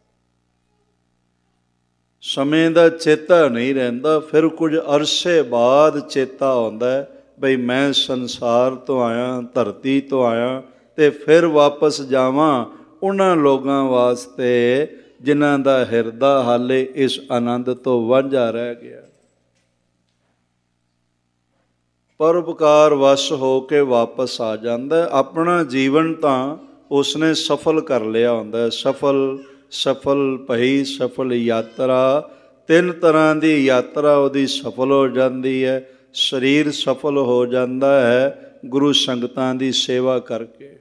ਸਮੇਂ ਦਾ ਚੇਤਾ ਨਹੀਂ ਰਹਿੰਦਾ। ਫਿਰ ਕੁਝ ਅਰਸੇ ਬਾਅਦ ਚੇਤਾ ਆਉਂਦਾ, ਬਈ ਮੈਂ ਸੰਸਾਰ ਤੋਂ ਆਇਆ, ਧਰਤੀ ਤੋਂ ਆਇਆ, ਤੇ ਫਿਰ ਵਾਪਸ ਜਾਵਾਂ ਉਹਨਾਂ ਲੋਕਾਂ ਵਾਸਤੇ ਜਿਨ੍ਹਾਂ ਦਾ ਹਿਰਦਾ ਹਾਲੇ ਇਸ ਆਨੰਦ ਤੋਂ ਵਾਂਝਾ ਰਹਿ ਗਿਆ। ਪਰਉਪਕਾਰ ਵਸ ਹੋ ਕੇ ਵਾਪਸ ਆ ਜਾਂਦਾ। ਆਪਣਾ ਜੀਵਨ ਤਾਂ ਉਸਨੇ ਸਫਲ ਕਰ ਲਿਆ ਹੁੰਦਾ। ਸਫਲ ਭਈ ਸਫਲ ਯਾਤਰਾ, 3 ਤਰ੍ਹਾਂ ਦੀ ਯਾਤਰਾ ਉਹਦੀ ਸਫਲ ਹੋ ਜਾਂਦੀ ਹੈ। ਸਰੀਰ ਸਫਲ ਹੋ ਜਾਂਦਾ ਹੈ ਗੁਰੂ ਸੰਗਤਾਂ ਦੀ ਸੇਵਾ ਕਰਕੇ,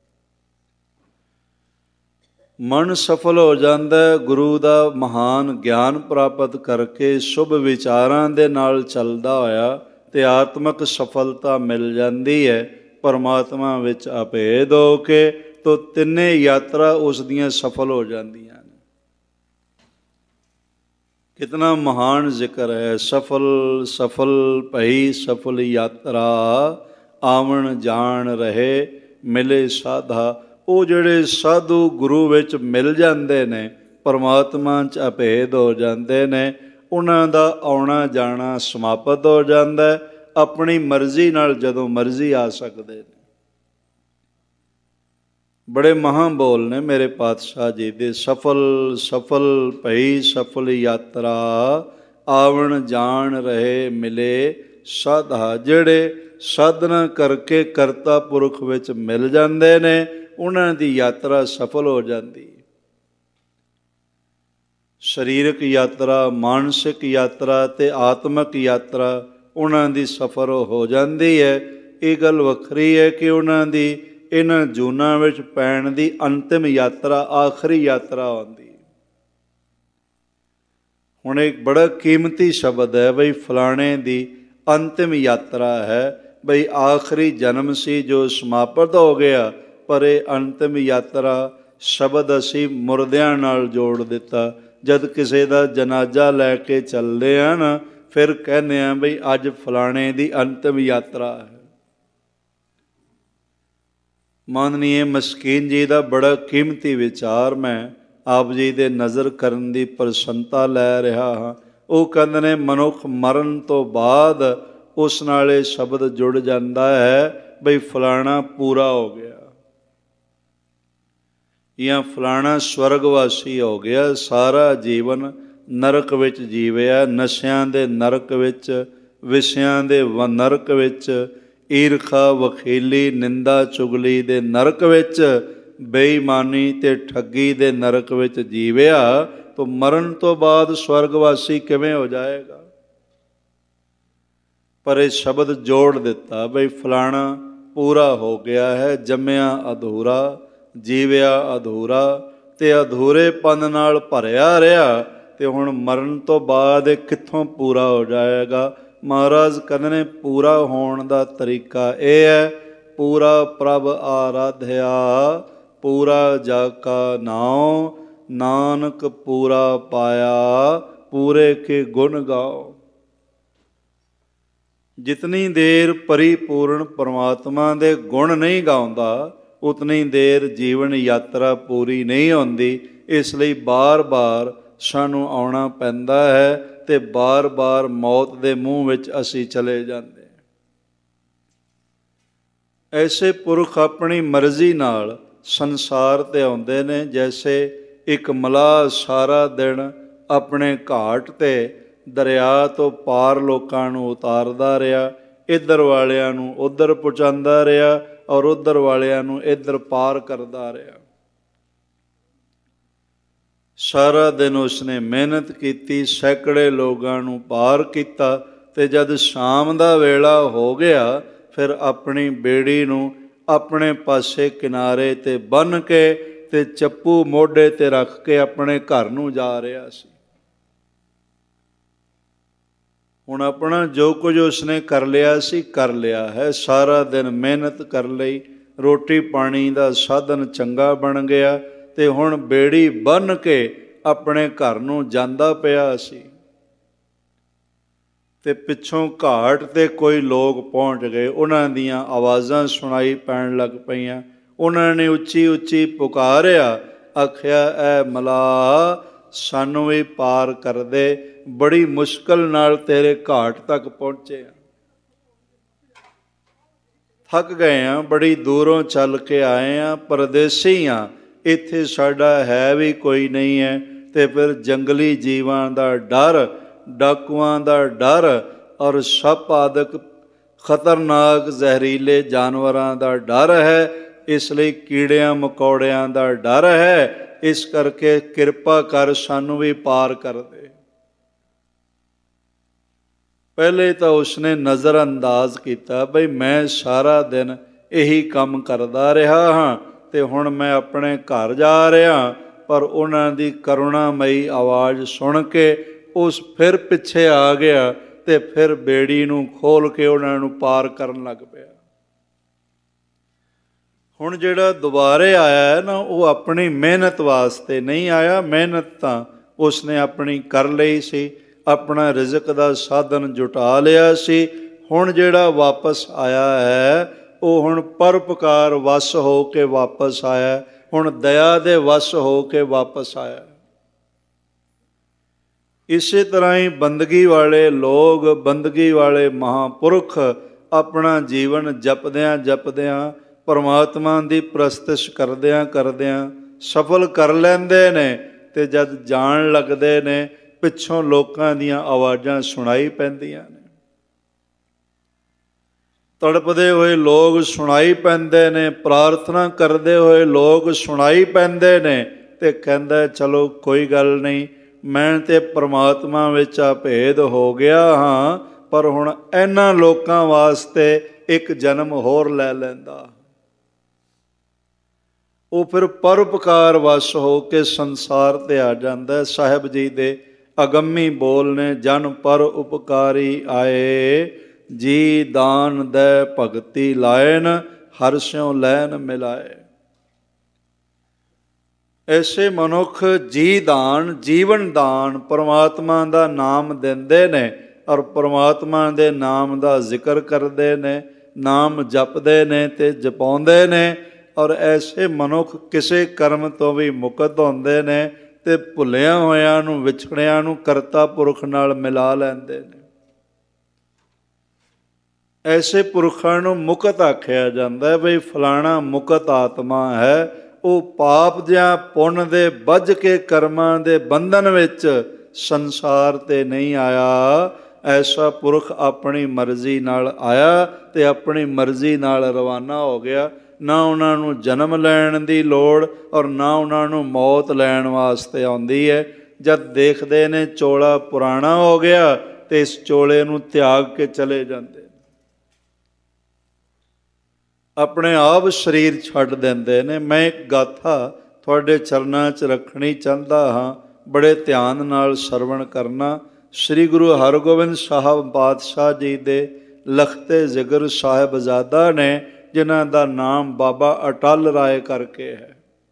ਮਨ ਸਫਲ ਹੋ ਜਾਂਦਾ ਗੁਰੂ ਦਾ ਮਹਾਨ ਗਿਆਨ ਪ੍ਰਾਪਤ ਕਰਕੇ, ਸ਼ੁਭ ਵਿਚਾਰਾਂ ਦੇ ਨਾਲ ਚੱਲਦਾ ਹੋਇਆ, ਤੇ ਆਤਮਿਕ ਸਫਲਤਾ ਮਿਲ ਜਾਂਦੀ ਹੈ। ਪਰਮਾਤਮਾ ਵਿੱਚ ਅਭੇਦ ਹੋ ਕੇ ਤੋ ਤਿੰਨੇ ਯਾਤਰਾ ਉਸ ਦੀਆਂ ਸਫਲ ਹੋ ਜਾਂਦੀਆਂ ਨੇ। ਕਿਤਨਾ ਮਹਾਨ ਜ਼ਿਕਰ ਹੈ। ਸਫਲ ਭਈ ਸਫਲ ਯਾਤਰਾ, ਆਵਣ ਜਾਣ ਰਹੇ ਮਿਲੇ ਸਾਧਾ। ਉਹ ਜਿਹੜੇ ਸਾਧੂ ਗੁਰੂ ਵਿੱਚ ਮਿਲ ਜਾਂਦੇ ਨੇ, ਪਰਮਾਤਮਾ 'ਚ ਅਭੇਦ ਹੋ ਜਾਂਦੇ ਨੇ, ਉਹਨਾਂ ਦਾ ਆਉਣਾ ਜਾਣਾ ਸਮਾਪਤ ਹੋ ਜਾਂਦਾ। ਆਪਣੀ ਮਰਜ਼ੀ ਨਾਲ ਜਦੋਂ ਮਰਜ਼ੀ ਆ ਸਕਦੇ ਨੇ। ਬੜੇ ਮਹਾਂ ਬੋਲ ਨੇ ਮੇਰੇ ਪਾਤਸ਼ਾਹ ਜੀ ਦੇ। ਸਫਲ ਭਈ ਸਫਲ ਯਾਤਰਾ, ਆਵਣ ਜਾਣ ਰਹੇ ਮਿਲੇ ਸਾਧਾ। ਜਿਹੜੇ ਸਾਧਨਾ ਕਰਕੇ ਕਰਤਾ ਪੁਰਖ ਵਿੱਚ ਮਿਲ ਜਾਂਦੇ ਨੇ, ਉਹਨਾਂ ਦੀ ਯਾਤਰਾ ਸਫਲ ਹੋ ਜਾਂਦੀ। ਸਰੀਰਕ ਯਾਤਰਾ, ਮਾਨਸਿਕ ਯਾਤਰਾ ਤੇ ਆਤਮਿਕ ਯਾਤਰਾ ਉਹਨਾਂ ਦੀ ਸਫਲ ਹੋ ਜਾਂਦੀ ਹੈ। ਇਹ ਗੱਲ ਵੱਖਰੀ ਹੈ ਕਿ ਉਹਨਾਂ ਦੀ ਇਹਨਾਂ ਜੂਨਾਂ ਵਿੱਚ ਪੈਣ ਦੀ ਅੰਤਿਮ ਯਾਤਰਾ, ਆਖਰੀ ਯਾਤਰਾ ਆਉਂਦੀ। ਹੁਣ ਇੱਕ ਬੜਾ ਕੀਮਤੀ ਸ਼ਬਦ ਹੈ ਬਈ ਫਲਾਣੇ ਦੀ ਅੰਤਿਮ ਯਾਤਰਾ ਹੈ, ਬਈ ਆਖਰੀ ਜਨਮ ਸੀ ਜੋ ਸਮਾਪਤ ਹੋ ਗਿਆ, ਪਰ ਇਹ ਅੰਤਿਮ ਯਾਤਰਾ ਸ਼ਬਦ ਅਸੀਂ ਮੁਰਦਿਆਂ ਨਾਲ ਜੋੜ ਦਿੱਤਾ। ਜਦ ਕਿਸੇ ਦਾ ਜਨਾਜ਼ਾ ਲੈ ਕੇ ਚੱਲਦੇ ਆ ਨਾ, ਫਿਰ ਕਹਿੰਦੇ ਆ ਬਈ ਅੱਜ ਫਲਾਣੇ ਦੀ ਅੰਤਿਮ ਯਾਤਰਾ ਹੈ। ਮਾਨਨੀਏ ਮਸਕੀਨ ਜੀ ਦਾ ਬੜਾ ਕੀਮਤੀ ਵਿਚਾਰ ਮੈਂ ਆਪ ਜੀ ਦੇ ਨਜ਼ਰ ਕਰਨ ਦੀ ਪ੍ਰਸੰਨਤਾ ਲੈ ਰਿਹਾ ਹਾਂ। ਉਹ ਕਹਿੰਦੇ ਨੇ ਮਨੁੱਖ ਮਰਨ ਤੋਂ ਬਾਅਦ ਉਸ ਨਾਲ ਇਹ ਸ਼ਬਦ ਜੁੜ ਜਾਂਦਾ ਹੈ ਬਈ ਫਲਾਣਾ ਪੂਰਾ ਹੋ ਗਿਆ, ਜਾਂ ਫਲਾਣਾ ਸਵਰਗਵਾਸੀ ਹੋ ਗਿਆ। ਸਾਰਾ ਜੀਵਨ ਨਰਕ ਵਿੱਚ ਜੀਵਿਆ, ਨਸ਼ਿਆਂ ਦੇ ਨਰਕ ਵਿੱਚ, ਵਿਸ਼ਿਆਂ ਦੇ ਨਰਕ ਵਿੱਚ, ਈਰਖਾ ਵਖੀਲੀ ਨਿੰਦਾ ਚੁਗਲੀ ਦੇ ਨਰਕ ਵਿੱਚ, ਬੇਈਮਾਨੀ ਤੇ ਠੱਗੀ ਦੇ ਨਰਕ ਵਿੱਚ ਜੀਵਿਆ, ਤਾਂ ਮਰਨ ਤੋਂ ਬਾਅਦ ਸਵਰਗਵਾਸੀ ਕਿਵੇਂ ਹੋ ਜਾਏਗਾ? ਪਰ ਇਹ ਸ਼ਬਦ ਜੋੜ ਦਿੱਤਾ ਬਈ ਫਲਾਣਾ ਪੂਰਾ ਹੋ ਗਿਆ ਹੈ। ਜੰਮਿਆ ਅਧੂਰਾ, ਜੀਵਿਆ ਅਧੂਰਾ, ਤੇ ਅਧੂਰੇਪਨ ਨਾਲ ਭਰਿਆ ਰਿਹਾ, ਤੇ ਹੁਣ ਮਰਨ ਤੋਂ ਬਾਅਦ ਇਹ ਕਿੱਥੋਂ ਪੂਰਾ ਹੋ ਜਾਏਗਾ? ਮਹਾਰਾਜ ਕਹਿੰਦੇ ਨੇ ਪੂਰਾ ਹੋਣ ਦਾ ਤਰੀਕਾ ਇਹ ਹੈ, ਪੂਰਾ ਪ੍ਰਭ ਆਰਾਧਿਆ, ਪੂਰਾ ਜਾ ਕਾ ਨਾਉ, ਨਾਨਕ ਪੂਰਾ ਪਾਇਆ, ਪੂਰੇ ਕੇ ਗੁਣ ਗਾਓ। ਜਿਤਨੀ ਦੇਰ ਪਰਿਪੂਰਨ ਪਰਮਾਤਮਾ ਦੇ ਗੁਣ ਨਹੀਂ ਗਾਉਂਦਾ, ਉਤਨੀ ਦੇਰ ਜੀਵਨ ਯਾਤਰਾ ਪੂਰੀ ਨਹੀਂ ਹੁੰਦੀ। ਇਸ ਲਈ ਬਾਰ-ਬਾਰ ਸਾਨੂੰ ਆਉਣਾ ਪੈਂਦਾ ਹੈ, ਤੇ ਬਾਰ-ਬਾਰ ਮੌਤ ਦੇ ਮੂੰਹ ਵਿੱਚ ਅਸੀਂ ਚਲੇ ਜਾਂਦੇ ਹਾਂ। ਐਸੇ ਪੁਰਖ ਆਪਣੀ ਮਰਜ਼ੀ ਨਾਲ ਸੰਸਾਰ 'ਤੇ ਆਉਂਦੇ ਨੇ। ਜੈਸੇ ਇੱਕ ਮਲਾਹ ਸਾਰਾ ਦਿਨ ਆਪਣੇ ਘਾਟ 'ਤੇ ਦਰਿਆ ਤੋਂ ਪਾਰ ਲੋਕਾਂ ਨੂੰ ਉਤਾਰਦਾ ਰਿਹਾ, ਇੱਧਰ ਵਾਲਿਆਂ ਨੂੰ ਉੱਧਰ ਪਹੁੰਚਾਉਂਦਾ ਰਿਹਾ, ਔਰ ਉੱਧਰ ਵਾਲਿਆਂ ਨੂੰ ਇੱਧਰ ਪਾਰ ਕਰਦਾ ਰਿਹਾ। ਸਾਰਾ ਦਿਨ ਉਸਨੇ ਮਿਹਨਤ ਕੀਤੀ, ਸੈਂਕੜੇ ਲੋਕਾਂ ਨੂੰ ਪਾਰ ਕੀਤਾ, ਤੇ ਜਦ ਸ਼ਾਮ ਦਾ ਵੇਲਾ ਹੋ ਗਿਆ ਫਿਰ ਆਪਣੀ ਬੇੜੀ ਨੂੰ ਆਪਣੇ ਪਾਸੇ ਕਿਨਾਰੇ ਤੇ ਬੰਨ੍ਹ ਕੇ ਤੇ ਚੱਪੂ ਮੋਢੇ ਤੇ ਰੱਖ ਕੇ ਆਪਣੇ ਘਰ ਨੂੰ ਜਾ ਰਿਹਾ ਸੀ। ਹੁਣ ਆਪਣਾ ਜੋ ਕੁਝ ਉਸਨੇ ਕਰ ਲਿਆ ਸੀ ਕਰ ਲਿਆ ਹੈ। ਸਾਰਾ ਦਿਨ ਮਿਹਨਤ ਕਰ ਲਈ, ਰੋਟੀ ਪਾਣੀ ਦਾ ਸਾਧਨ ਚੰਗਾ ਬਣ ਗਿਆ, ਤੇ ਹੁਣ ਬੇੜੀ ਬੰਨ੍ਹ ਕੇ ਆਪਣੇ ਘਰ ਨੂੰ ਜਾਂਦਾ ਪਿਆ ਸੀ। ਤੇ ਪਿੱਛੋਂ ਘਾਟ 'ਤੇ ਕੋਈ ਲੋਕ ਪਹੁੰਚ ਗਏ, ਉਹਨਾਂ ਦੀਆਂ ਆਵਾਜ਼ਾਂ ਸੁਣਾਈ ਪੈਣ ਲੱਗ ਪਈਆਂ। ਉਹਨਾਂ ਨੇ ਉੱਚੀ ਉੱਚੀ ਪੁਕਾਰਿਆ, ਆਖਿਆ, ਐ ਮਲਾਹ, ਸਾਨੂੰ ਵੀ ਪਾਰ ਕਰ ਦੇ, ਬੜੀ ਮੁਸ਼ਕਲ ਨਾਲ ਤੇਰੇ ਘਾਟ ਤੱਕ ਪਹੁੰਚੇ ਹਾਂ, ਥੱਕ ਗਏ ਹਾਂ, ਬੜੀ ਦੂਰੋਂ ਚੱਲ ਕੇ ਆਏ ਹਾਂ, ਪਰਦੇਸੀ ਹਾਂ, ਇੱਥੇ ਸਾਡਾ ਹੈ ਵੀ ਕੋਈ ਨਹੀਂ ਹੈ। ਤੇ ਫਿਰ ਜੰਗਲੀ ਜੀਵਾਂ ਦਾ ਡਰ, ਡਾਕੂਆਂ ਦਾ ਡਰ ਔਰ ਸੱਪ ਆਦਿਕ ਖਤਰਨਾਕ ਜ਼ਹਿਰੀਲੇ ਜਾਨਵਰਾਂ ਦਾ ਡਰ ਹੈ, ਇਸ ਲਈ ਕੀੜਿਆਂ ਮਕੌੜਿਆਂ ਦਾ ਡਰ ਹੈ। ਇਸ ਕਰਕੇ ਕਿਰਪਾ ਕਰ, ਸਾਨੂੰ ਵੀ ਪਾਰ ਕਰ ਦੇ। ਪਹਿਲੇ ਤਾਂ ਉਸਨੇ ਨਜ਼ਰ ਅੰਦਾਜ਼ ਕੀਤਾ, ਬਈ ਮੈਂ ਸਾਰਾ ਦਿਨ ਇਹੀ ਕੰਮ ਕਰਦਾ ਰਿਹਾ ਹਾਂ ਤੇ ਹੁਣ ਮੈਂ ਆਪਣੇ ਘਰ ਜਾ ਰਿਹਾ। ਪਰ ਉਹਨਾਂ ਦੀ ਕਰੁਣਾਮਈ ਆਵਾਜ਼ ਸੁਣ ਕੇ ਉਸ ਫਿਰ ਪਿੱਛੇ ਆ ਗਿਆ ਤੇ ਫਿਰ ਬੇੜੀ ਨੂੰ ਖੋਲ੍ਹ ਕੇ ਉਹਨਾਂ ਨੂੰ ਪਾਰ ਕਰਨ ਲੱਗ ਪਿਆ। ਹੁਣ ਜਿਹੜਾ ਦੁਬਾਰੇ ਆਇਆ ਹੈ ਨਾ, ਉਹ ਆਪਣੀ ਮਿਹਨਤ ਵਾਸਤੇ ਨਹੀਂ ਆਇਆ। ਮਿਹਨਤ ਤਾਂ ਉਸਨੇ ਆਪਣੀ ਕਰ ਲਈ ਸੀ, ਆਪਣਾ ਰਿਜ਼ਕ ਦਾ ਸਾਧਨ ਜੁਟਾ ਲਿਆ ਸੀ। ਹੁਣ ਜਿਹੜਾ ਵਾਪਸ ਆਇਆ ਹੈ, ਉਹ ਹੁਣ ਪਰਉਪਕਾਰ ਵੱਸ ਹੋ ਕੇ ਵਾਪਸ ਆਇਆ, ਹੁਣ ਦਇਆ ਦੇ ਵੱਸ ਹੋ ਕੇ ਵਾਪਸ ਆਇਆ। ਇਸੇ ਤਰ੍ਹਾਂ ਹੀ ਬੰਦਗੀ ਵਾਲੇ ਲੋਕ, ਬੰਦਗੀ ਵਾਲੇ ਮਹਾਂਪੁਰਖ ਆਪਣਾ ਜੀਵਨ ਜਪਦਿਆਂ ਜਪਦਿਆਂ, ਪਰਮਾਤਮਾ ਦੀ ਪ੍ਰਸਤਿਸ਼ ਕਰਦਿਆਂ ਕਰਦਿਆਂ ਸਫਲ ਕਰ ਲੈਂਦੇ ਨੇ। ਤੇ ਜਦ ਜਾਣ ਲੱਗਦੇ ਨੇ, ਪਿੱਛੋਂ ਲੋਕਾਂ ਦੀਆਂ ਆਵਾਜ਼ਾਂ ਸੁਣਾਈ ਪੈਂਦੀਆਂ ਨੇ, ਤੜਪਦੇ ਹੋਏ ਲੋਕ ਸੁਣਾਈ ਪੈਂਦੇ ਨੇ, ਪ੍ਰਾਰਥਨਾ ਕਰਦੇ ਹੋਏ ਲੋਕ ਸੁਣਾਈ ਪੈਂਦੇ ਨੇ। ਤੇ ਕਹਿੰਦਾ, ਚਲੋ ਕੋਈ ਗੱਲ ਨਹੀਂ, ਮੈਂ ਤੇ ਪਰਮਾਤਮਾ ਵਿੱਚ ਆ ਭੇਦ ਹੋ ਗਿਆ ਹਾਂ, ਪਰ ਹੁਣ ਇਹਨਾਂ ਲੋਕਾਂ ਵਾਸਤੇ ਇੱਕ ਜਨਮ ਹੋਰ ਲੈ ਲੈਂਦਾ। ਉਹ ਫਿਰ ਪਰਉਪਕਾਰ ਵੱਸ ਹੋ ਕੇ ਸੰਸਾਰ 'ਤੇ ਆ ਜਾਂਦਾ। ਸਾਹਿਬ ਜੀ ਦੇ ਅਗੰਮੀ ਬੋਲ ਨੇ, ਜਨ ਪਰ ਉਪਕਾਰੀ ਆਏ, ਜੀ ਦਾਨ ਦੈ ਭਗਤੀ ਲਾਇਨ, ਹਰਿ ਸਿਉ ਲੈਨ ਮਿਲਾਏ। ਐਸੇ ਮਨੁੱਖ ਜੀ ਦਾਨ, ਜੀਵਨ ਦਾਨ, ਪਰਮਾਤਮਾ ਦਾ ਨਾਮ ਦਿੰਦੇ ਨੇ ਔਰ ਪਰਮਾਤਮਾ ਦੇ ਨਾਮ ਦਾ ਜ਼ਿਕਰ ਕਰਦੇ ਨੇ, ਨਾਮ ਜਪਦੇ ਨੇ ਤੇ ਜਪਾਉਂਦੇ ਨੇ। ਔਰ ਐਸੇ ਮਨੁੱਖ ਕਿਸੇ ਕਰਮ ਤੋਂ ਵੀ ਮੁਕਤ ਹੁੰਦੇ ਨੇ ਤੇ ਭੁੱਲਿਆਂ ਹੋਇਆਂ ਨੂੰ, ਵਿਛੜਿਆਂ ਨੂੰ ਕਰਤਾ ਪੁਰਖ ਨਾਲ ਮਿਲਾ ਲੈਂਦੇ ਨੇ। ਐਸੇ ਪੁਰਖਾਂ ਨੂੰ ਮੁਕਤ ਆਖਿਆ ਜਾਂਦਾ ਹੈ। ਬਈ ਫਲਾਣਾ ਮੁਕਤ ਆਤਮਾ ਹੈ, ਉਹ ਪਾਪ ਜਾਂ ਪੁੰਨ ਦੇ ਬੱਝ ਕੇ ਕਰਮਾਂ ਦੇ ਬੰਧਨ ਵਿੱਚ ਸੰਸਾਰ 'ਤੇ ਨਹੀਂ ਆਇਆ। ਐਸਾ ਪੁਰਖ ਆਪਣੀ ਮਰਜ਼ੀ ਨਾਲ ਆਇਆ ਤੇ ਆਪਣੀ ਮਰਜ਼ੀ ਨਾਲ ਰਵਾਨਾ ਹੋ ਗਿਆ। ਨਾ ਉਹਨਾਂ ਨੂੰ ਜਨਮ ਲੈਣ ਦੀ ਲੋੜ ਔਰ ਨਾ ਉਹਨਾਂ ਨੂੰ ਮੌਤ ਲੈਣ ਵਾਸਤੇ ਆਉਂਦੀ ਹੈ। ਜਦ ਦੇਖਦੇ ਨੇ ਚੋਲਾ ਪੁਰਾਣਾ ਹੋ ਗਿਆ ਤੇ ਇਸ ਚੋਲੇ ਨੂੰ ਤਿਆਗ ਕੇ ਚਲੇ ਜਾਂਦੇ, ਆਪਣੇ ਆਪ ਸਰੀਰ ਛੱਡ ਦਿੰਦੇ ਨੇ। ਮੈਂ ਇੱਕ ਗਾਥਾ ਤੁਹਾਡੇ ਚਰਨਾਂ 'ਚ ਰੱਖਣੀ ਚਾਹੁੰਦਾ ਹਾਂ, ਬੜੇ ਧਿਆਨ ਨਾਲ ਸਰਵਣ ਕਰਨਾ। ਸ੍ਰੀ ਗੁਰੂ ਹਰਗੋਬਿੰਦ ਸਾਹਿਬ ਪਾਤਸ਼ਾਹ ਜੀ ਦੇ ਲਖਤੇ ਜਿਗਰ ਸਾਹਿਬਜ਼ਾਦਾ ਨੇ, ਜਿਨ੍ਹਾਂ ਦਾ ਨਾਮ ਬਾਬਾ ਅਟਲ ਰਾਏ ਕਰਕੇ ਹੈ।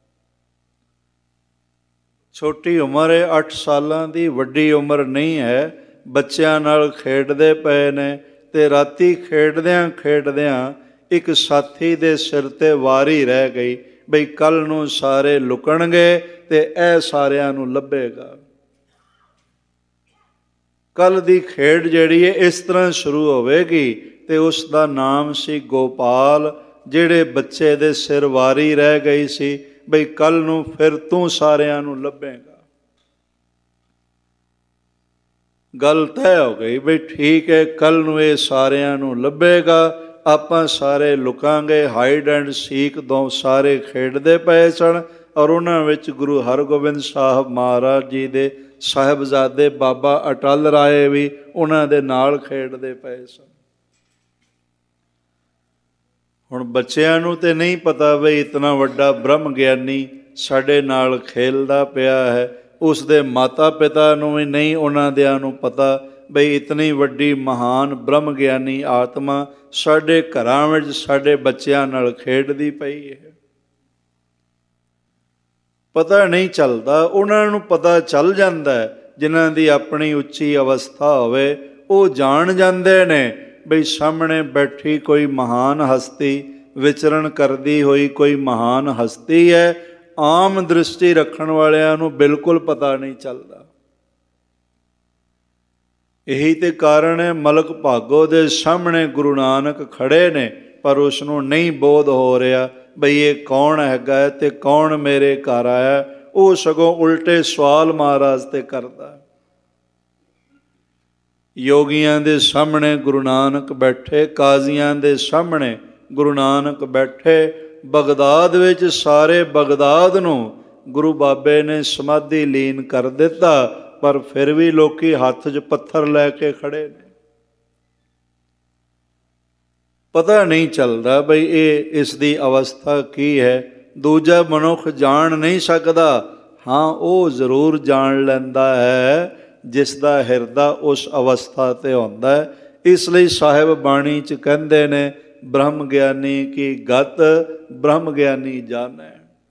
ਛੋਟੀ ਉਮਰ ਹੈ, 8 ਸਾਲਾਂ ਦੀ, ਵੱਡੀ ਉਮਰ ਨਹੀਂ ਹੈ। ਬੱਚਿਆਂ ਨਾਲ ਖੇਡਦੇ ਪਏ ਨੇ ਤੇ ਰਾਤੀ ਖੇਡਦਿਆਂ ਖੇਡਦਿਆਂ ਇੱਕ ਸਾਥੀ ਦੇ ਸਿਰ 'ਤੇ ਵਾਰੀ ਰਹਿ ਗਈ, ਬਈ ਕੱਲ੍ਹ ਨੂੰ ਸਾਰੇ ਲੁਕਣਗੇ ਤੇ ਇਹ ਸਾਰਿਆਂ ਨੂੰ ਲੱਭੇਗਾ। ਕੱਲ੍ਹ ਦੀ ਖੇਡ ਜਿਹੜੀ ਹੈ ਇਸ ਤਰ੍ਹਾਂ ਸ਼ੁਰੂ ਹੋਵੇਗੀ। ਤੇ ਉਸ ਦਾ ਨਾਮ ਸੀ ਗੋਪਾਲ। ਜਿਹੜੇ ਬੱਚੇ ਦੇ ਸਿਰ ਵਾਰੀ ਰਹਿ ਗਈ ਸੀ, ਬਈ ਕੱਲ੍ਹ ਨੂੰ ਫਿਰ ਤੂੰ ਸਾਰਿਆਂ ਨੂੰ ਲੱਭੇਗਾ। ਗੱਲ ਤੈਅ ਹੋ ਗਈ, ਬਈ ਠੀਕ ਹੈ, ਕੱਲ੍ਹ ਨੂੰ ਇਹ ਸਾਰਿਆਂ ਨੂੰ ਲੱਭੇਗਾ, ਆਪਾਂ ਸਾਰੇ ਲੁਕਾਂਗੇ। ਹਾਈਡ ਐਂਡ ਸੀਕ ਦੋ ਸਾਰੇ ਖੇਡਦੇ ਪਏ ਸਨ। ਔਰ ਉਹਨਾਂ ਵਿੱਚ ਗੁਰੂ ਹਰਗੋਬਿੰਦ ਸਾਹਿਬ ਮਹਾਰਾਜ ਜੀ ਦੇ ਸਾਹਿਬਜ਼ਾਦੇ ਬਾਬਾ ਅਟਲ ਰਾਏ ਵੀ ਉਹਨਾਂ ਦੇ ਨਾਲ ਖੇਡਦੇ ਪਏ ਸਨ। ਹੁਣ ਬੱਚਿਆਂ ਨੂੰ ਤੇ ਨਹੀਂ ਪਤਾ ਬਈ ਇਤਨਾ ਵੱਡਾ ਬ੍ਰਹਮ ਗਿਆਨੀ ਸਾਡੇ ਨਾਲ ਖੇਲਦਾ ਪਿਆ ਹੈ। ਉਸ ਦੇ ਮਾਤਾ ਪਿਤਾ ਨੂੰ ਵੀ ਨਹੀਂ ਉਹਨਾਂ ਦਿਆਂ ਨੂੰ ਪਤਾ ਬਈ ਇਤਨੀ ਵੱਡੀ ਮਹਾਨ ਬ੍ਰਹਮ ਗਿਆਨੀ ਆਤਮਾ ਸਾਡੇ ਘਰਾਂ ਵਿੱਚ ਸਾਡੇ ਬੱਚਿਆਂ ਨਾਲ ਖੇਡਦੀ ਪਈ ਹੈ। ਪਤਾ ਨਹੀਂ ਚੱਲਦਾ। ਉਹਨਾਂ ਨੂੰ ਪਤਾ ਚੱਲ ਜਾਂਦਾ ਜਿਨ੍ਹਾਂ ਦੀ ਆਪਣੀ ਉੱਚੀ ਅਵਸਥਾ ਹੋਵੇ, ਉਹ ਜਾਣ ਜਾਂਦੇ ਨੇ ਬਈ ਸਾਹਮਣੇ ਬੈਠੀ ਕੋਈ ਮਹਾਨ ਹਸਤੀ, ਵਿਚਰਨ ਕਰਦੀ ਹੋਈ ਕੋਈ ਮਹਾਨ ਹਸਤੀ ਹੈ। ਆਮ ਦ੍ਰਿਸ਼ਟੀ ਰੱਖਣ ਵਾਲਿਆਂ ਨੂੰ ਬਿਲਕੁਲ ਪਤਾ ਨਹੀਂ ਚੱਲਦਾ। ਇਹੀ ਤੇ ਕਾਰਨ ਹੈ ਮਲਕ ਭਾਗੋ ਦੇ ਸਾਹਮਣੇ ਗੁਰੂ ਨਾਨਕ ਖੜੇ ਨੇ, ਪਰ ਉਸ ਨੂੰ ਨਹੀਂ ਬੋਧ ਹੋ ਰਿਹਾ ਬਈ ਇਹ ਕੌਣ ਹੈਗਾ ਤੇ ਕੌਣ ਮੇਰੇ ਘਰ ਆਇਆ। ਉਹ ਸਗੋਂ ਉਲਟੇ ਸਵਾਲ ਮਹਾਰਾਜ ਤੇ ਕਰਦਾ। ਯੋਗੀਆਂ ਦੇ ਸਾਹਮਣੇ ਗੁਰੂ ਨਾਨਕ ਬੈਠੇ, ਕਾਜ਼ੀਆਂ ਦੇ ਸਾਹਮਣੇ ਗੁਰੂ ਨਾਨਕ ਬੈਠੇ। ਬਗਦਾਦ ਵਿੱਚ ਸਾਰੇ ਬਗਦਾਦ ਨੂੰ ਗੁਰੂ ਬਾਬੇ ਨੇ ਸਮਾਧੀ ਲੀਨ ਕਰ ਦਿੱਤਾ, ਪਰ ਫਿਰ ਵੀ ਲੋਕੀ ਹੱਥ 'ਚ ਪੱਥਰ ਲੈ ਕੇ ਖੜੇ ਨੇ। ਪਤਾ ਨਹੀਂ ਚੱਲਦਾ ਬਈ ਇਹ ਇਸ ਦੀ ਅਵਸਥਾ ਕੀ ਹੈ। ਦੂਜਾ ਮਨੁੱਖ ਜਾਣ ਨਹੀਂ ਸਕਦਾ। ਹਾਂ, ਉਹ ਜ਼ਰੂਰ ਜਾਣ ਲੈਂਦਾ ਹੈ ਜਿਸ ਦਾ ਹਿਰਦਾ ਉਸ ਅਵਸਥਾ 'ਤੇ ਹੁੰਦਾ ਹੈ। ਇਸ ਲਈ ਸਾਹਿਬ ਬਾਣੀ 'ਚ ਕਹਿੰਦੇ ਨੇ, ਬ੍ਰਹਮ ਗਿਆਨੀ ਕੀ ਗਤ ਬ੍ਰਹਮ ਗਿਆਨੀ ਜਾਣੈ।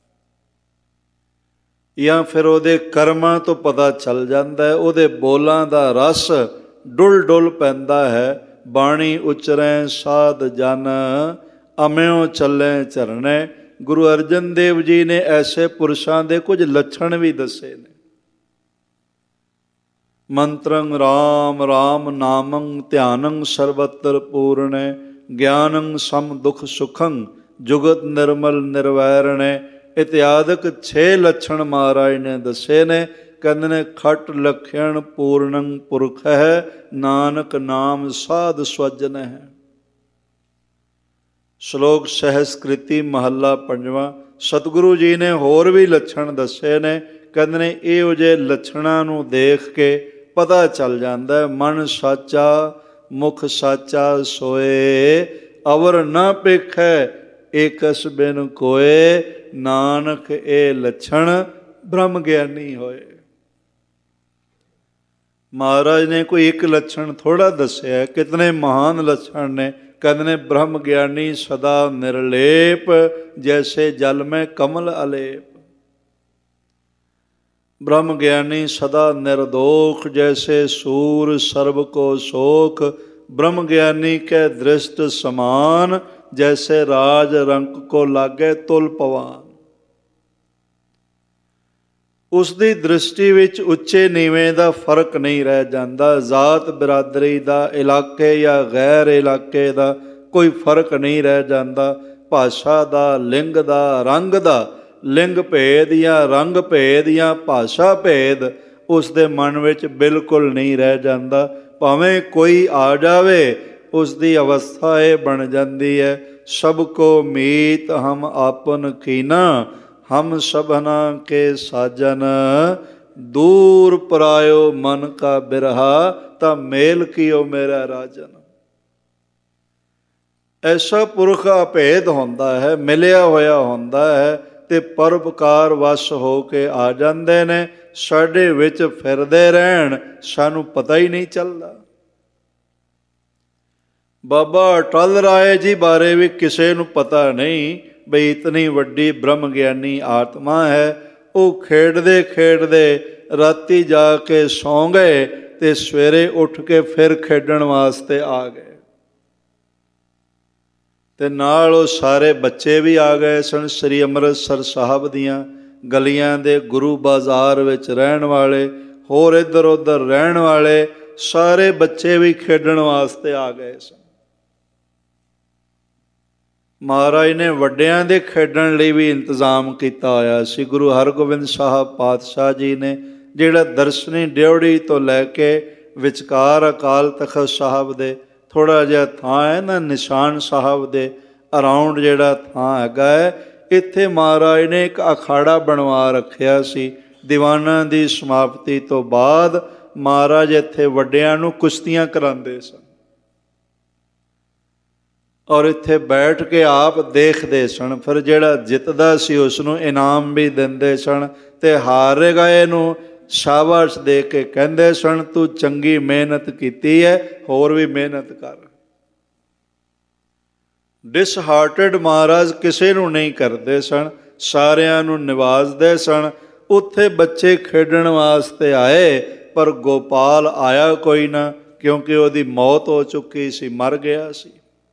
ਜਾਂ ਫਿਰ ਉਹਦੇ ਕਰਮਾਂ ਤੋਂ ਪਤਾ ਚੱਲ ਜਾਂਦਾ ਹੈ, ਉਹਦੇ ਬੋਲਾਂ ਦਾ ਰਸ ਡੁੱਲ ਡੁੱਲ ਪੈਂਦਾ ਹੈ। ਬਾਣੀ ਉਚਰੈ ਸਾਧ ਜਨ ਅਮਿਓ ਚੱਲੇ ਝਰਨੇ। ਗੁਰੂ ਅਰਜਨ ਦੇਵ ਜੀ ਨੇ ਐਸੇ ਪੁਰਸ਼ਾਂ ਦੇ ਕੁਝ ਲੱਛਣ ਵੀ ਦੱਸੇ ਨੇ। ਮੰਤਰੰ ਰਾਮ ਰਾਮ ਨਾਮੰ ਧਿਆਨੰ ਸਰਬਤਰ ਪੂਰਣੈ ਗਿਆਨੰ ਸਮ ਦੁਖ ਸੁਖੰ ਜੁਗਤ ਨਿਰਮਲ ਨਿਰਵੈਰਣੈ। ਇਤਿਆਦਿਕ 6 ਲੱਛਣ ਮਹਾਰਾਜ ਨੇ ਦੱਸੇ ਨੇ। ਕਹਿੰਦੇ ਨੇ, ਖਟ ਲਖਣ ਪੂਰਣੰ ਪੁਰਖ ਹੈ, ਨਾਨਕ ਨਾਮ ਸਾਧ ਸਵਜਨ ਹੈ। ਸ਼ਲੋਕ ਸਹਿਸਕ੍ਰਿਤੀ ਮਹੱਲਾ 5ਵਾਂ। ਸਤਿਗੁਰੂ ਜੀ ਨੇ ਹੋਰ ਵੀ ਲੱਛਣ ਦੱਸੇ ਨੇ। ਕਹਿੰਦੇ ਨੇ, ਇਹੋ ਜਿਹੇ ਲੱਛਣਾਂ ਨੂੰ ਦੇਖ ਕੇ ਪਤਾ ਚੱਲ ਜਾਂਦਾ ਮਨ ਸਾਚਾ ਮੁਖ ਸਾਚਾ ਸੋਏ, ਅਵਰ ਨਾ ਪੇਖੈ ਏਕਸ ਬਿਨ ਕੋਏ। ਨਾਨਕ ਇਹ ਲੱਛਣ ਬ੍ਰਹਮ ਗਿਆਨੀ ਹੋਏ। ਮਹਾਰਾਜ ਨੇ ਕੋਈ ਇੱਕ ਲੱਛਣ ਥੋੜ੍ਹਾ ਦੱਸਿਆ, ਕਿਤਨੇ ਮਹਾਨ ਲੱਛਣ ਨੇ। ਕਹਿੰਦੇ ਨੇ, ਬ੍ਰਹਮ ਗਿਆਨੀ ਸਦਾ ਨਿਰਲੇਪ ਜੈਸੇ ਜਲ ਮੈਂ ਕਮਲ ਅਲੇਪ। ਬ੍ਰਹਮ ਗਿਆਨੀ ਸਦਾ ਨਿਰਦੋਖ ਜੈਸੇ ਸੂਰ ਸਰਬ ਕੋ ਸੋਖ। ਬ੍ਰਹਮ ਗਿਆਨੀ ਕੈ ਦ੍ਰਿਸ਼ਟ ਸਮਾਨ ਜੈਸੇ ਰਾਜ ਰੰਕ ਕੋ ਲਾਗੇ ਤੁਲ ਪਵਾਨ। ਉਸ ਦੀ ਦ੍ਰਿਸ਼ਟੀ ਵਿੱਚ ਉੱਚੇ ਨੀਵੇਂ ਦਾ ਫਰਕ ਨਹੀਂ ਰਹਿ ਜਾਂਦਾ। ਜ਼ਾਤ ਬਰਾਦਰੀ ਦਾ, ਇਲਾਕੇ ਜਾਂ ਗੈਰ ਇਲਾਕੇ ਦਾ ਕੋਈ ਫਰਕ ਨਹੀਂ ਰਹਿ ਜਾਂਦਾ। ਭਾਸ਼ਾ ਦਾ, ਲਿੰਗ ਦਾ, ਰੰਗ ਦਾ, ਲਿੰਗ ਭੇਦ ਜਾਂ ਰੰਗ ਭੇਦ ਜਾਂ ਭਾਸ਼ਾ ਭੇਦ ਉਸ ਦੇ ਮਨ ਵਿੱਚ ਬਿਲਕੁਲ ਨਹੀਂ ਰਹਿ ਜਾਂਦਾ। ਭਾਵੇਂ ਕੋਈ ਆ ਜਾਵੇ, ਉਸ ਦੀ ਅਵਸਥਾ ਇਹ ਬਣ ਜਾਂਦੀ ਹੈ, ਸਭ ਕੋ ਮੀਤ ਹਮ ਆਪਨ ਕੀਨਾ, ਹਮ ਸਭਨਾ ਕੇ ਸਾਜਨ। ਦੂਰ ਪਰਾਇਓ ਮਨ ਕਾ ਬਿਰਹਾ, ਤਾਂ ਮੇਲ ਕੀਓ ਮੇਰਾ ਰਾਜਨ। ਐਸਾ ਪੁਰਖ ਅਭੇਦ ਹੁੰਦਾ ਹੈ, ਮਿਲਿਆ ਹੋਇਆ ਹੁੰਦਾ ਹੈ, ਤੇ ਪਰਉਪਕਾਰ ਵਸ ਹੋ ਕੇ ਆ ਜਾਂਦੇ ਨੇ। ਸਾਡੇ ਵਿੱਚ ਫਿਰਦੇ ਰਹਿਣ, ਸਾਨੂੰ ਪਤਾ ਹੀ ਨਹੀਂ ਚੱਲਦਾ। ਬਾਬਾ ਅਟਲ ਰਾਏ ਜੀ ਬਾਰੇ ਵੀ ਕਿਸੇ ਨੂੰ ਪਤਾ ਨਹੀਂ ਬਈ ਇਤਨੀ ਵੱਡੀ ਬ੍ਰਹਮ ਗਿਆਨੀ ਆਤਮਾ ਹੈ। ਉਹ ਖੇਡਦੇ ਖੇਡਦੇ ਰਾਤੀ ਜਾ ਕੇ ਸੌਂ ਗਏ ਤੇ ਸਵੇਰੇ ਉੱਠ ਕੇ ਫਿਰ ਖੇਡਣ ਵਾਸਤੇ ਆ ਗਏ। ਤੇ ਨਾਲ ਉਹ ਸਾਰੇ ਬੱਚੇ ਵੀ ਆ ਗਏ ਸਨ। ਸ੍ਰੀ ਅੰਮ੍ਰਿਤਸਰ ਸਾਹਿਬ ਦੀਆਂ ਗਲੀਆਂ ਦੇ, ਗੁਰੂ ਬਾਜ਼ਾਰ ਵਿੱਚ ਰਹਿਣ ਵਾਲੇ, ਹੋਰ ਇੱਧਰ ਉੱਧਰ ਰਹਿਣ ਵਾਲੇ ਸਾਰੇ ਬੱਚੇ ਵੀ ਖੇਡਣ ਵਾਸਤੇ ਆ ਗਏ ਸਨ। ਮਹਾਰਾਜ ਨੇ ਵੱਡਿਆਂ ਦੇ ਖੇਡਣ ਲਈ ਵੀ ਇੰਤਜ਼ਾਮ ਕੀਤਾ ਹੋਇਆ ਸੀ। ਗੁਰੂ ਹਰਗੋਬਿੰਦ ਸਾਹਿਬ ਪਾਤਸ਼ਾਹ ਜੀ ਨੇ ਜਿਹੜਾ ਦਰਸ਼ਨੀ ਡਿਓੜੀ ਤੋਂ ਲੈ ਕੇ ਵਿਚਕਾਰ ਅਕਾਲ ਤਖਤ ਸਾਹਿਬ ਦੇ ਥੋੜ੍ਹਾ ਜਿਹਾ ਥਾਂ ਹੈ ਨਾ, ਨਿਸ਼ਾਨ ਸਾਹਿਬ ਦੇ ਅਰਾਊਂਡ ਜਿਹੜਾ ਥਾਂ ਹੈਗਾ ਹੈ, ਇੱਥੇ ਮਹਾਰਾਜ ਨੇ ਇੱਕ ਅਖਾੜਾ ਬਣਵਾ ਰੱਖਿਆ ਸੀ। ਦੀਵਾਨਾਂ ਦੀ ਸਮਾਪਤੀ ਤੋਂ ਬਾਅਦ ਮਹਾਰਾਜ ਇੱਥੇ ਵੱਡਿਆਂ ਨੂੰ ਕੁਸ਼ਤੀਆਂ ਕਰਾਉਂਦੇ ਸਨ ਔਰ ਇੱਥੇ ਬੈਠ ਕੇ ਆਪ ਦੇਖਦੇ ਸਨ। ਫਿਰ ਜਿਹੜਾ ਜਿੱਤਦਾ ਸੀ ਉਸ ਨੂੰ ਇਨਾਮ ਵੀ ਦਿੰਦੇ ਸਨ ਅਤੇ ਹਾਰ ਗਏ ਨੂੰ ਸ਼ਾਬਾਸ਼ ਦੇ ਕੇ ਕਹਿੰਦੇ ਸਨ, ਤੂੰ ਚੰਗੀ ਮਿਹਨਤ ਕੀਤੀ ਹੈ, ਹੋਰ ਵੀ ਮਿਹਨਤ ਕਰ। ਡਿਸਹਾਰਟਡ ਮਹਾਰਾਜ ਕਿਸੇ ਨੂੰ ਨਹੀਂ ਕਰਦੇ ਸਨ, ਸਾਰਿਆਂ ਨੂੰ ਨਿਵਾਜਦੇ ਸਨ। ਉੱਥੇ ਬੱਚੇ ਖੇਡਣ ਵਾਸਤੇ ਆਏ ਪਰ ਗੋਪਾਲ ਆਇਆ ਕੋਈ ਨਾ, ਕਿਉਂਕਿ ਉਹਦੀ ਮੌਤ ਹੋ ਚੁੱਕੀ ਸੀ, ਮਰ ਗਿਆ ਸੀ।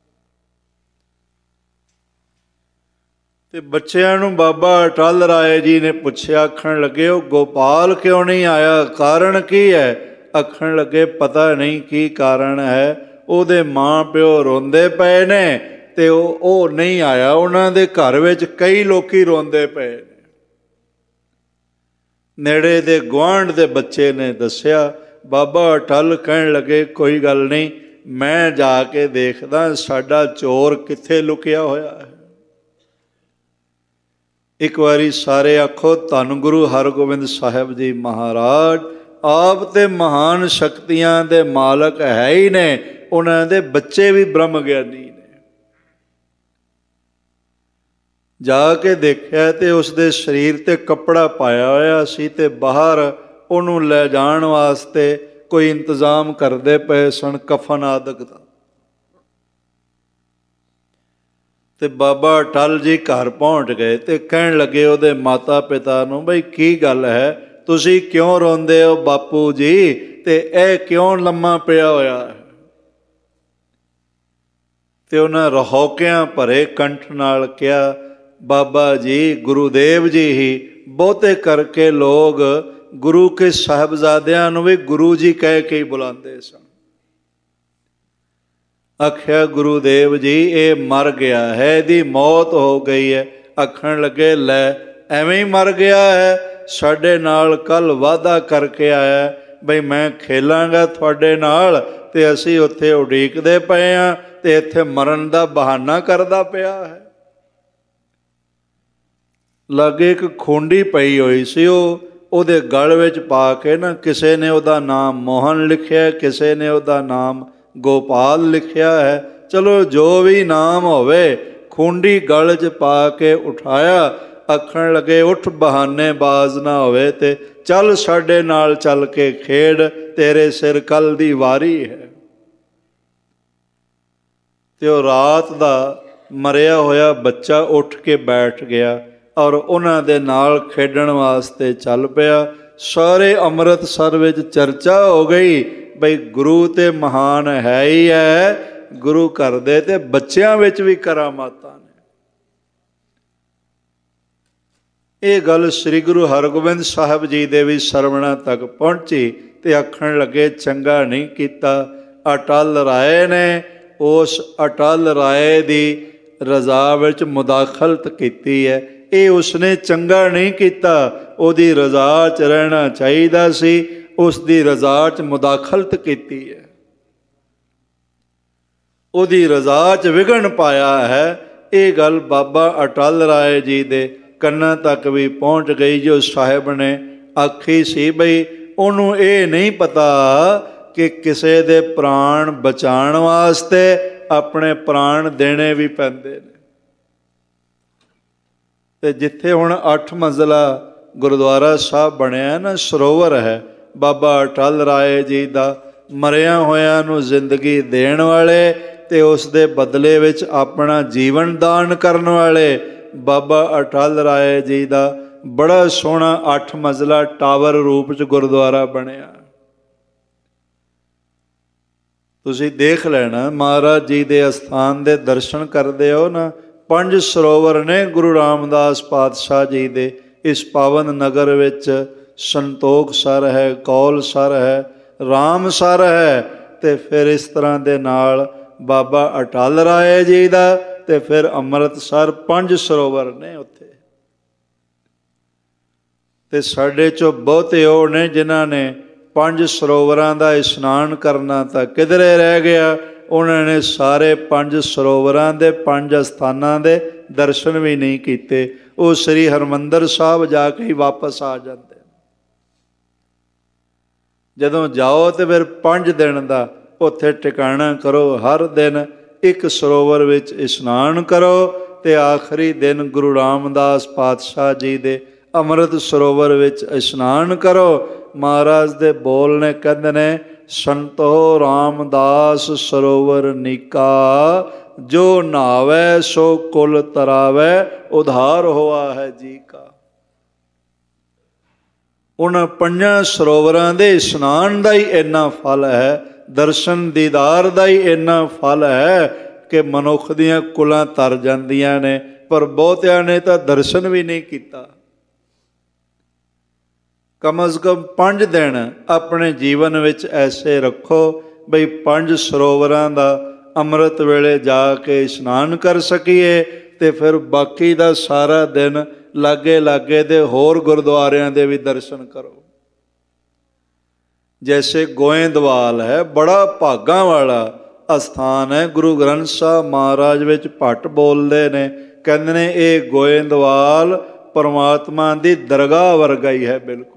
ਤੇ ਬੱਚਿਆਂ ਨੂੰ ਬਾਬਾ ਅਟਲ ਰਾਏ ਜੀ ਨੇ ਪੁੱਛਿਆ, ਆਖਣ ਲੱਗੇ ਉਹ ਗੋਪਾਲ ਕਿਉਂ ਨਹੀਂ ਆਇਆ, ਕਾਰਨ ਕੀ ਹੈ? ਆਖਣ ਲੱਗੇ ਪਤਾ ਨਹੀਂ ਕੀ ਕਾਰਨ ਹੈ, ਉਹਦੇ ਮਾਂ ਪਿਓ ਰੋਂਦੇ ਪਏ ਨੇ ਤੇ ਉਹ ਨਹੀਂ ਆਇਆ। ਉਹਨਾਂ ਦੇ ਘਰ ਵਿੱਚ ਕਈ ਲੋਕੀ ਰੋਂਦੇ ਪਏ ਨੇ। ਨੇੜੇ ਦੇ ਗੁਆਂਢ ਦੇ ਬੱਚੇ ਨੇ ਦੱਸਿਆ। ਬਾਬਾ ਅਟਲ ਕਹਿਣ ਲੱਗੇ ਕੋਈ ਗੱਲ ਨਹੀਂ, ਮੈਂ ਜਾ ਕੇ ਦੇਖਦਾ ਸਾਡਾ ਚੋਰ ਕਿੱਥੇ ਲੁਕਿਆ ਹੋਇਆ ਹੈ। ਇੱਕ ਵਾਰੀ ਸਾਰੇ ਆਖੋ ਧੰਨ ਗੁਰੂ ਹਰਗੋਬਿੰਦ ਸਾਹਿਬ ਜੀ ਮਹਾਰਾਜ ਆਪ ਤੇ ਮਹਾਨ ਸ਼ਕਤੀਆਂ ਦੇ ਮਾਲਕ ਹੈ ਹੀ ਨੇ, ਉਹਨਾਂ ਦੇ ਬੱਚੇ ਵੀ ਬ੍ਰਹਮ ਗਿਆਨੀ ਨੇ। ਜਾ ਕੇ ਦੇਖਿਆ ਤੇ ਉਸਦੇ ਸਰੀਰ ਤੇ ਕੱਪੜਾ ਪਾਇਆ ਹੋਇਆ ਸੀ ਤੇ ਬਾਹਰ ਉਹਨੂੰ ਲੈ ਜਾਣ ਵਾਸਤੇ ਕੋਈ ਇੰਤਜ਼ਾਮ ਕਰਦੇ ਪਏ ਸਨ, ਕਫਨ ਆਦਿਕ ਦਾ। ਤੇ ਬਾਬਾ ਅਟਲ ਜੀ ਘਰ ਪਹੁੰਚ ਗਏ ਤੇ ਕਹਿਣ ਲੱਗੇ ਉਹਦੇ ਮਾਤਾ ਪਿਤਾ ਨੂੰ, ਬਈ ਕੀ ਗੱਲ ਹੈ, ਤੁਸੀਂ ਕਿਉਂ ਰੋਂਦੇ ਹੋ ਬਾਪੂ ਜੀ, ਤੇ ਇਹ ਕਿਉਂ ਲੰਮਾ ਪਿਆ ਹੋਇਆ ਹੈ? ਤੇ ਉਹਨਾਂ ਰਹੌਕਿਆਂ ਭਰੇ ਕੰਠ ਨਾਲ ਕਿਹਾ, ਬਾਬਾ ਜੀ ਗੁਰੂਦੇਵ ਜੀ ਹੀ ਬਹੁਤੇ ਕਰਕੇ ਲੋਕ ਗੁਰੂ ਕੇ ਸਾਹਿਬਜ਼ਾਦਿਆਂ ਨੂੰ ਵੀ ਗੁਰੂ ਜੀ ਕਹਿ ਕੇ ਬੁਲਾਉਂਦੇ ਸਨ। ਆਖਿਆ ਗੁਰੂਦੇਵ ਜੀ ਇਹ ਮਰ ਗਿਆ ਹੈ, ਇਹਦੀ ਮੌਤ ਹੋ ਗਈ ਹੈ। ਆਖਣ ਲੱਗੇ ਲੈ ਐਵੇਂ ਹੀ ਮਰ ਗਿਆ ਹੈ, ਸਾਡੇ ਨਾਲ ਕੱਲ੍ਹ ਵਾਅਦਾ ਕਰਕੇ ਆਇਆ ਬਈ ਮੈਂ ਖੇਲਾਂਗਾ ਤੁਹਾਡੇ ਨਾਲ, ਤੇ ਅਸੀਂ ਉੱਥੇ ਉਡੀਕਦੇ ਪਏ ਹਾਂ ਤੇ ਇੱਥੇ ਮਰਨ ਦਾ ਬਹਾਨਾ ਕਰਦਾ ਪਿਆ ਹੈ। ਲਾਗੇ ਇੱਕ ਖੂੰਡੀ ਪਈ ਹੋਈ ਸੀ, ਉਹਦੇ ਗਲ ਵਿੱਚ ਪਾ ਕੇ ਨਾ ਕਿਸੇ ਨੇ ਉਹਦਾ ਨਾਮ ਮੋਹਨ ਲਿਖਿਆ, ਕਿਸੇ ਨੇ ਉਹਦਾ ਨਾਮ ਗੋਪਾਲ ਲਿਖਿਆ ਹੈ। ਚਲੋ ਜੋ ਵੀ ਨਾਮ ਹੋਵੇ, ਖੂੰਡੀ ਗਲ 'ਚ ਪਾ ਕੇ ਉਠਾਇਆ। ਆਖਣ ਲੱਗੇ ਉੱਠ ਬਹਾਨੇਬਾਜ਼ ਨਾ ਹੋਵੇ ਤੇ ਚੱਲ ਸਾਡੇ ਨਾਲ ਚੱਲ ਕੇ ਖੇਡ, ਤੇਰੇ ਸਿਰ ਕੱਲ੍ਹ ਦੀ ਵਾਰੀ ਹੈ। ਤੇ ਉਹ ਰਾਤ ਦਾ ਮਰਿਆ ਹੋਇਆ ਬੱਚਾ ਉੱਠ ਕੇ ਬੈਠ ਗਿਆ ਔਰ ਉਹਨਾਂ ਦੇ ਨਾਲ ਖੇਡਣ ਵਾਸਤੇ ਚੱਲ ਪਿਆ। ਸਾਰੇ ਅੰਮ੍ਰਿਤਸਰ ਵਿੱਚ ਚਰਚਾ ਹੋ ਗਈ ਬਈ ਗੁਰੂ ਤੇ ਮਹਾਨ ਹੈ ਹੀ ਹੈ, ਗੁਰੂ ਘਰ ਦੇ ਤੇ ਬੱਚਿਆਂ ਵਿੱਚ ਵੀ ਕਰਾਮਾਤਾਂ ਨੇ। ਇਹ ਗੱਲ ਸ੍ਰੀ ਗੁਰੂ ਹਰਗੋਬਿੰਦ ਸਾਹਿਬ ਜੀ ਦੇ ਵੀ ਸਰਵਣਾ ਤੱਕ ਪਹੁੰਚੀ ਤੇ ਆਖਣ ਲੱਗੇ ਚੰਗਾ ਨਹੀਂ ਕੀਤਾ। ਅਟਲ ਰਾਏ ਨੇ ਉਸ ਅਟਲ ਰਾਏ ਦੀ ਰਜ਼ਾ ਵਿੱਚ ਮੁਦਾਖਲਤ ਕੀਤੀ ਹੈ, ਇਹ ਉਸਨੇ ਚੰਗਾ ਨਹੀਂ ਕੀਤਾ। ਉਹਦੀ ਰਜ਼ਾ 'ਚ ਰਹਿਣਾ ਚਾਹੀਦਾ ਸੀ, ਉਸ ਦੀ ਰਜ਼ਾ 'ਚ ਮੁਦਾਖਲਤ ਕੀਤੀ ਹੈ, ਉਹਦੀ ਰਜ਼ਾ 'ਚ ਵਿਘਨ ਪਾਇਆ ਹੈ। ਇਹ ਗੱਲ ਬਾਬਾ ਅਟਲ ਰਾਏ ਜੀ ਦੇ ਕੰਨਾਂ ਤੱਕ ਵੀ ਪਹੁੰਚ ਗਈ, ਜੋ ਸਾਹਿਬ ਨੇ ਆਖੀ ਸੀ ਬਈ ਉਹਨੂੰ ਇਹ ਨਹੀਂ ਪਤਾ ਕਿ ਕਿਸੇ ਦੇ ਪ੍ਰਾਣ ਬਚਾਉਣ ਵਾਸਤੇ ਆਪਣੇ ਪ੍ਰਾਣ ਦੇਣੇ ਵੀ ਪੈਂਦੇ ਨੇ। ਤੇ ਜਿੱਥੇ ਹੁਣ 8 ਮੰਜ਼ਲਾ ਗੁਰਦੁਆਰਾ ਸਾਹਿਬ ਬਣਿਆ ਨਾ, ਸਰੋਵਰ ਹੈ ਬਾਬਾ ਅਟਲ ਰਾਏ ਜੀ ਦਾ, ਮਰਿਆਂ ਹੋਇਆਂ ਨੂੰ ਜ਼ਿੰਦਗੀ ਦੇਣ ਵਾਲੇ ਤੇ ਉਸ ਦੇ ਬਦਲੇ ਵਿੱਚ ਆਪਣਾ ਜੀਵਨ ਦਾਨ ਕਰਨ ਵਾਲੇ ਬਾਬਾ ਅਟਲ ਰਾਏ ਜੀ ਦਾ ਬੜਾ ਸੋਹਣਾ 8 ਮੰਜ਼ਲਾ ਟਾਵਰ ਰੂਪ 'ਚ ਗੁਰਦੁਆਰਾ ਬਣਿਆ। ਤੁਸੀਂ ਦੇਖ ਲੈਣਾ, ਮਹਾਰਾਜ ਜੀ ਦੇ ਅਸਥਾਨ ਦੇ ਦਰਸ਼ਨ ਕਰਦੇ ਹੋ ਨਾ, 5 ਸਰੋਵਰ ਨੇ ਗੁਰੂ ਰਾਮਦਾਸ ਪਾਤਸ਼ਾਹ ਜੀ ਦੇ ਇਸ ਪਾਵਨ ਨਗਰ ਵਿੱਚ। ਸੰਤੋਖ ਸਰ ਹੈ, ਕੌਲ ਸਰ ਹੈ, ਰਾਮ ਸਰ ਹੈ, ਤੇ ਫਿਰ ਇਸ ਤਰ੍ਹਾਂ ਦੇ ਨਾਲ ਬਾਬਾ ਅਟਲ ਰਾਏ ਜੀ ਦਾ, ਤੇ ਫਿਰ ਅੰਮ੍ਰਿਤਸਰ 5 ਸਰੋਵਰ ਨੇ ਉੱਥੇ। ਤੇ ਸਾਡੇ 'ਚੋਂ ਬਹੁਤੇ ਉਹ ਨੇ ਜਿਨ੍ਹਾਂ ਨੇ 5 ਸਰੋਵਰਾਂ ਦਾ ਇਸ਼ਨਾਨ ਕਰਨਾ ਤਾਂ ਕਿਧਰੇ ਰਹਿ ਗਿਆ, ਉਹਨਾਂ ਨੇ ਸਾਰੇ 5 ਸਰੋਵਰਾਂ ਦੇ 5 ਅਸਥਾਨਾਂ ਦੇ ਦਰਸ਼ਨ ਵੀ ਨਹੀਂ ਕੀਤੇ। ਉਹ ਸ੍ਰੀ ਹਰਿਮੰਦਰ ਸਾਹਿਬ ਜਾ ਕੇ ਹੀ ਵਾਪਸ ਆ ਜਾਂਦੇ। ਜਦੋਂ ਜਾਓ ਤੇ ਫਿਰ 5 ਦਿਨ ਦਾ ਉੱਥੇ ਟਿਕਾਣਾ ਕਰੋ। ਹਰ ਦਿਨ ਇੱਕ ਸਰੋਵਰ ਵਿੱਚ ਇਸ਼ਨਾਨ ਕਰੋ ਤੇ ਆਖਰੀ ਦਿਨ ਗੁਰੂ ਰਾਮਦਾਸ ਪਾਤਸ਼ਾਹ ਜੀ ਦੇ ਅੰਮ੍ਰਿਤ ਸਰੋਵਰ ਵਿੱਚ ਇਸ਼ਨਾਨ ਕਰੋ। ਮਹਾਰਾਜ ਦੇ ਬੋਲ ਨੇ, ਕਹਿੰਦੇ ਨੇ, ਸੰਤੋ ਰਾਮਦਾਸ ਸਰੋਵਰ ਨੀਕਾ, ਜੋ ਨਹਾਵੈ ਸੋ ਕੁਲ ਤਰਾਵੈ, ਉਧਾਰ ਹੋਆ ਹੈ ਜੀ ਕਾ। ਉਹਨਾਂ 5 ਸਰੋਵਰਾਂ ਦੇ ਇਸ਼ਨਾਨ ਦਾ ਹੀ ਇੰਨਾ ਫਲ ਹੈ, ਦਰਸ਼ਨ ਦੀਦਾਰ ਦਾ ਹੀ ਇੰਨਾ ਫਲ ਹੈ ਕਿ ਮਨੁੱਖ ਦੀਆਂ ਕੁਲਾਂ ਤਰ ਜਾਂਦੀਆਂ ਨੇ। ਪਰ ਬਹੁਤਿਆਂ ਨੇ ਤਾਂ ਦਰਸ਼ਨ ਵੀ ਨਹੀਂ ਕੀਤਾ। ਕਮ ਅਜ਼ ਕਮ 5 ਦਿਨ ਆਪਣੇ ਜੀਵਨ ਵਿੱਚ ਐਸੇ ਰੱਖੋ ਬਈ 5 ਸਰੋਵਰਾਂ ਦਾ ਅੰਮ੍ਰਿਤ ਵੇਲੇ ਜਾ ਕੇ ਇਸ਼ਨਾਨ ਕਰ ਸਕੀਏ, ਤੇ ਫਿਰ ਬਾਕੀ ਦਾ ਸਾਰਾ ਦਿਨ ਲਾਗੇ ਲਾਗੇ ਦੇ ਹੋਰ ਗੁਰਦੁਆਰਿਆਂ ਦੇ ਵੀ ਦਰਸ਼ਨ ਕਰੋ। ਜੈਸੇ ਗੋਇੰਦਵਾਲ ਹੈ, ਬੜਾ ਭਾਗਾਂ ਵਾਲਾ ਅਸਥਾਨ ਹੈ। ਗੁਰੂ ਗ੍ਰੰਥ ਸਾਹਿਬ ਮਹਾਰਾਜ ਵਿੱਚ ਭੱਟ ਬੋਲਦੇ ਨੇ, ਕਹਿੰਦੇ ਨੇ ਇਹ ਗੋਇੰਦਵਾਲ ਪਰਮਾਤਮਾ ਦੀ ਦਰਗਾਹ ਵਰਗਾ ਹੀ ਹੈ ਬਿਲਕੁਲ।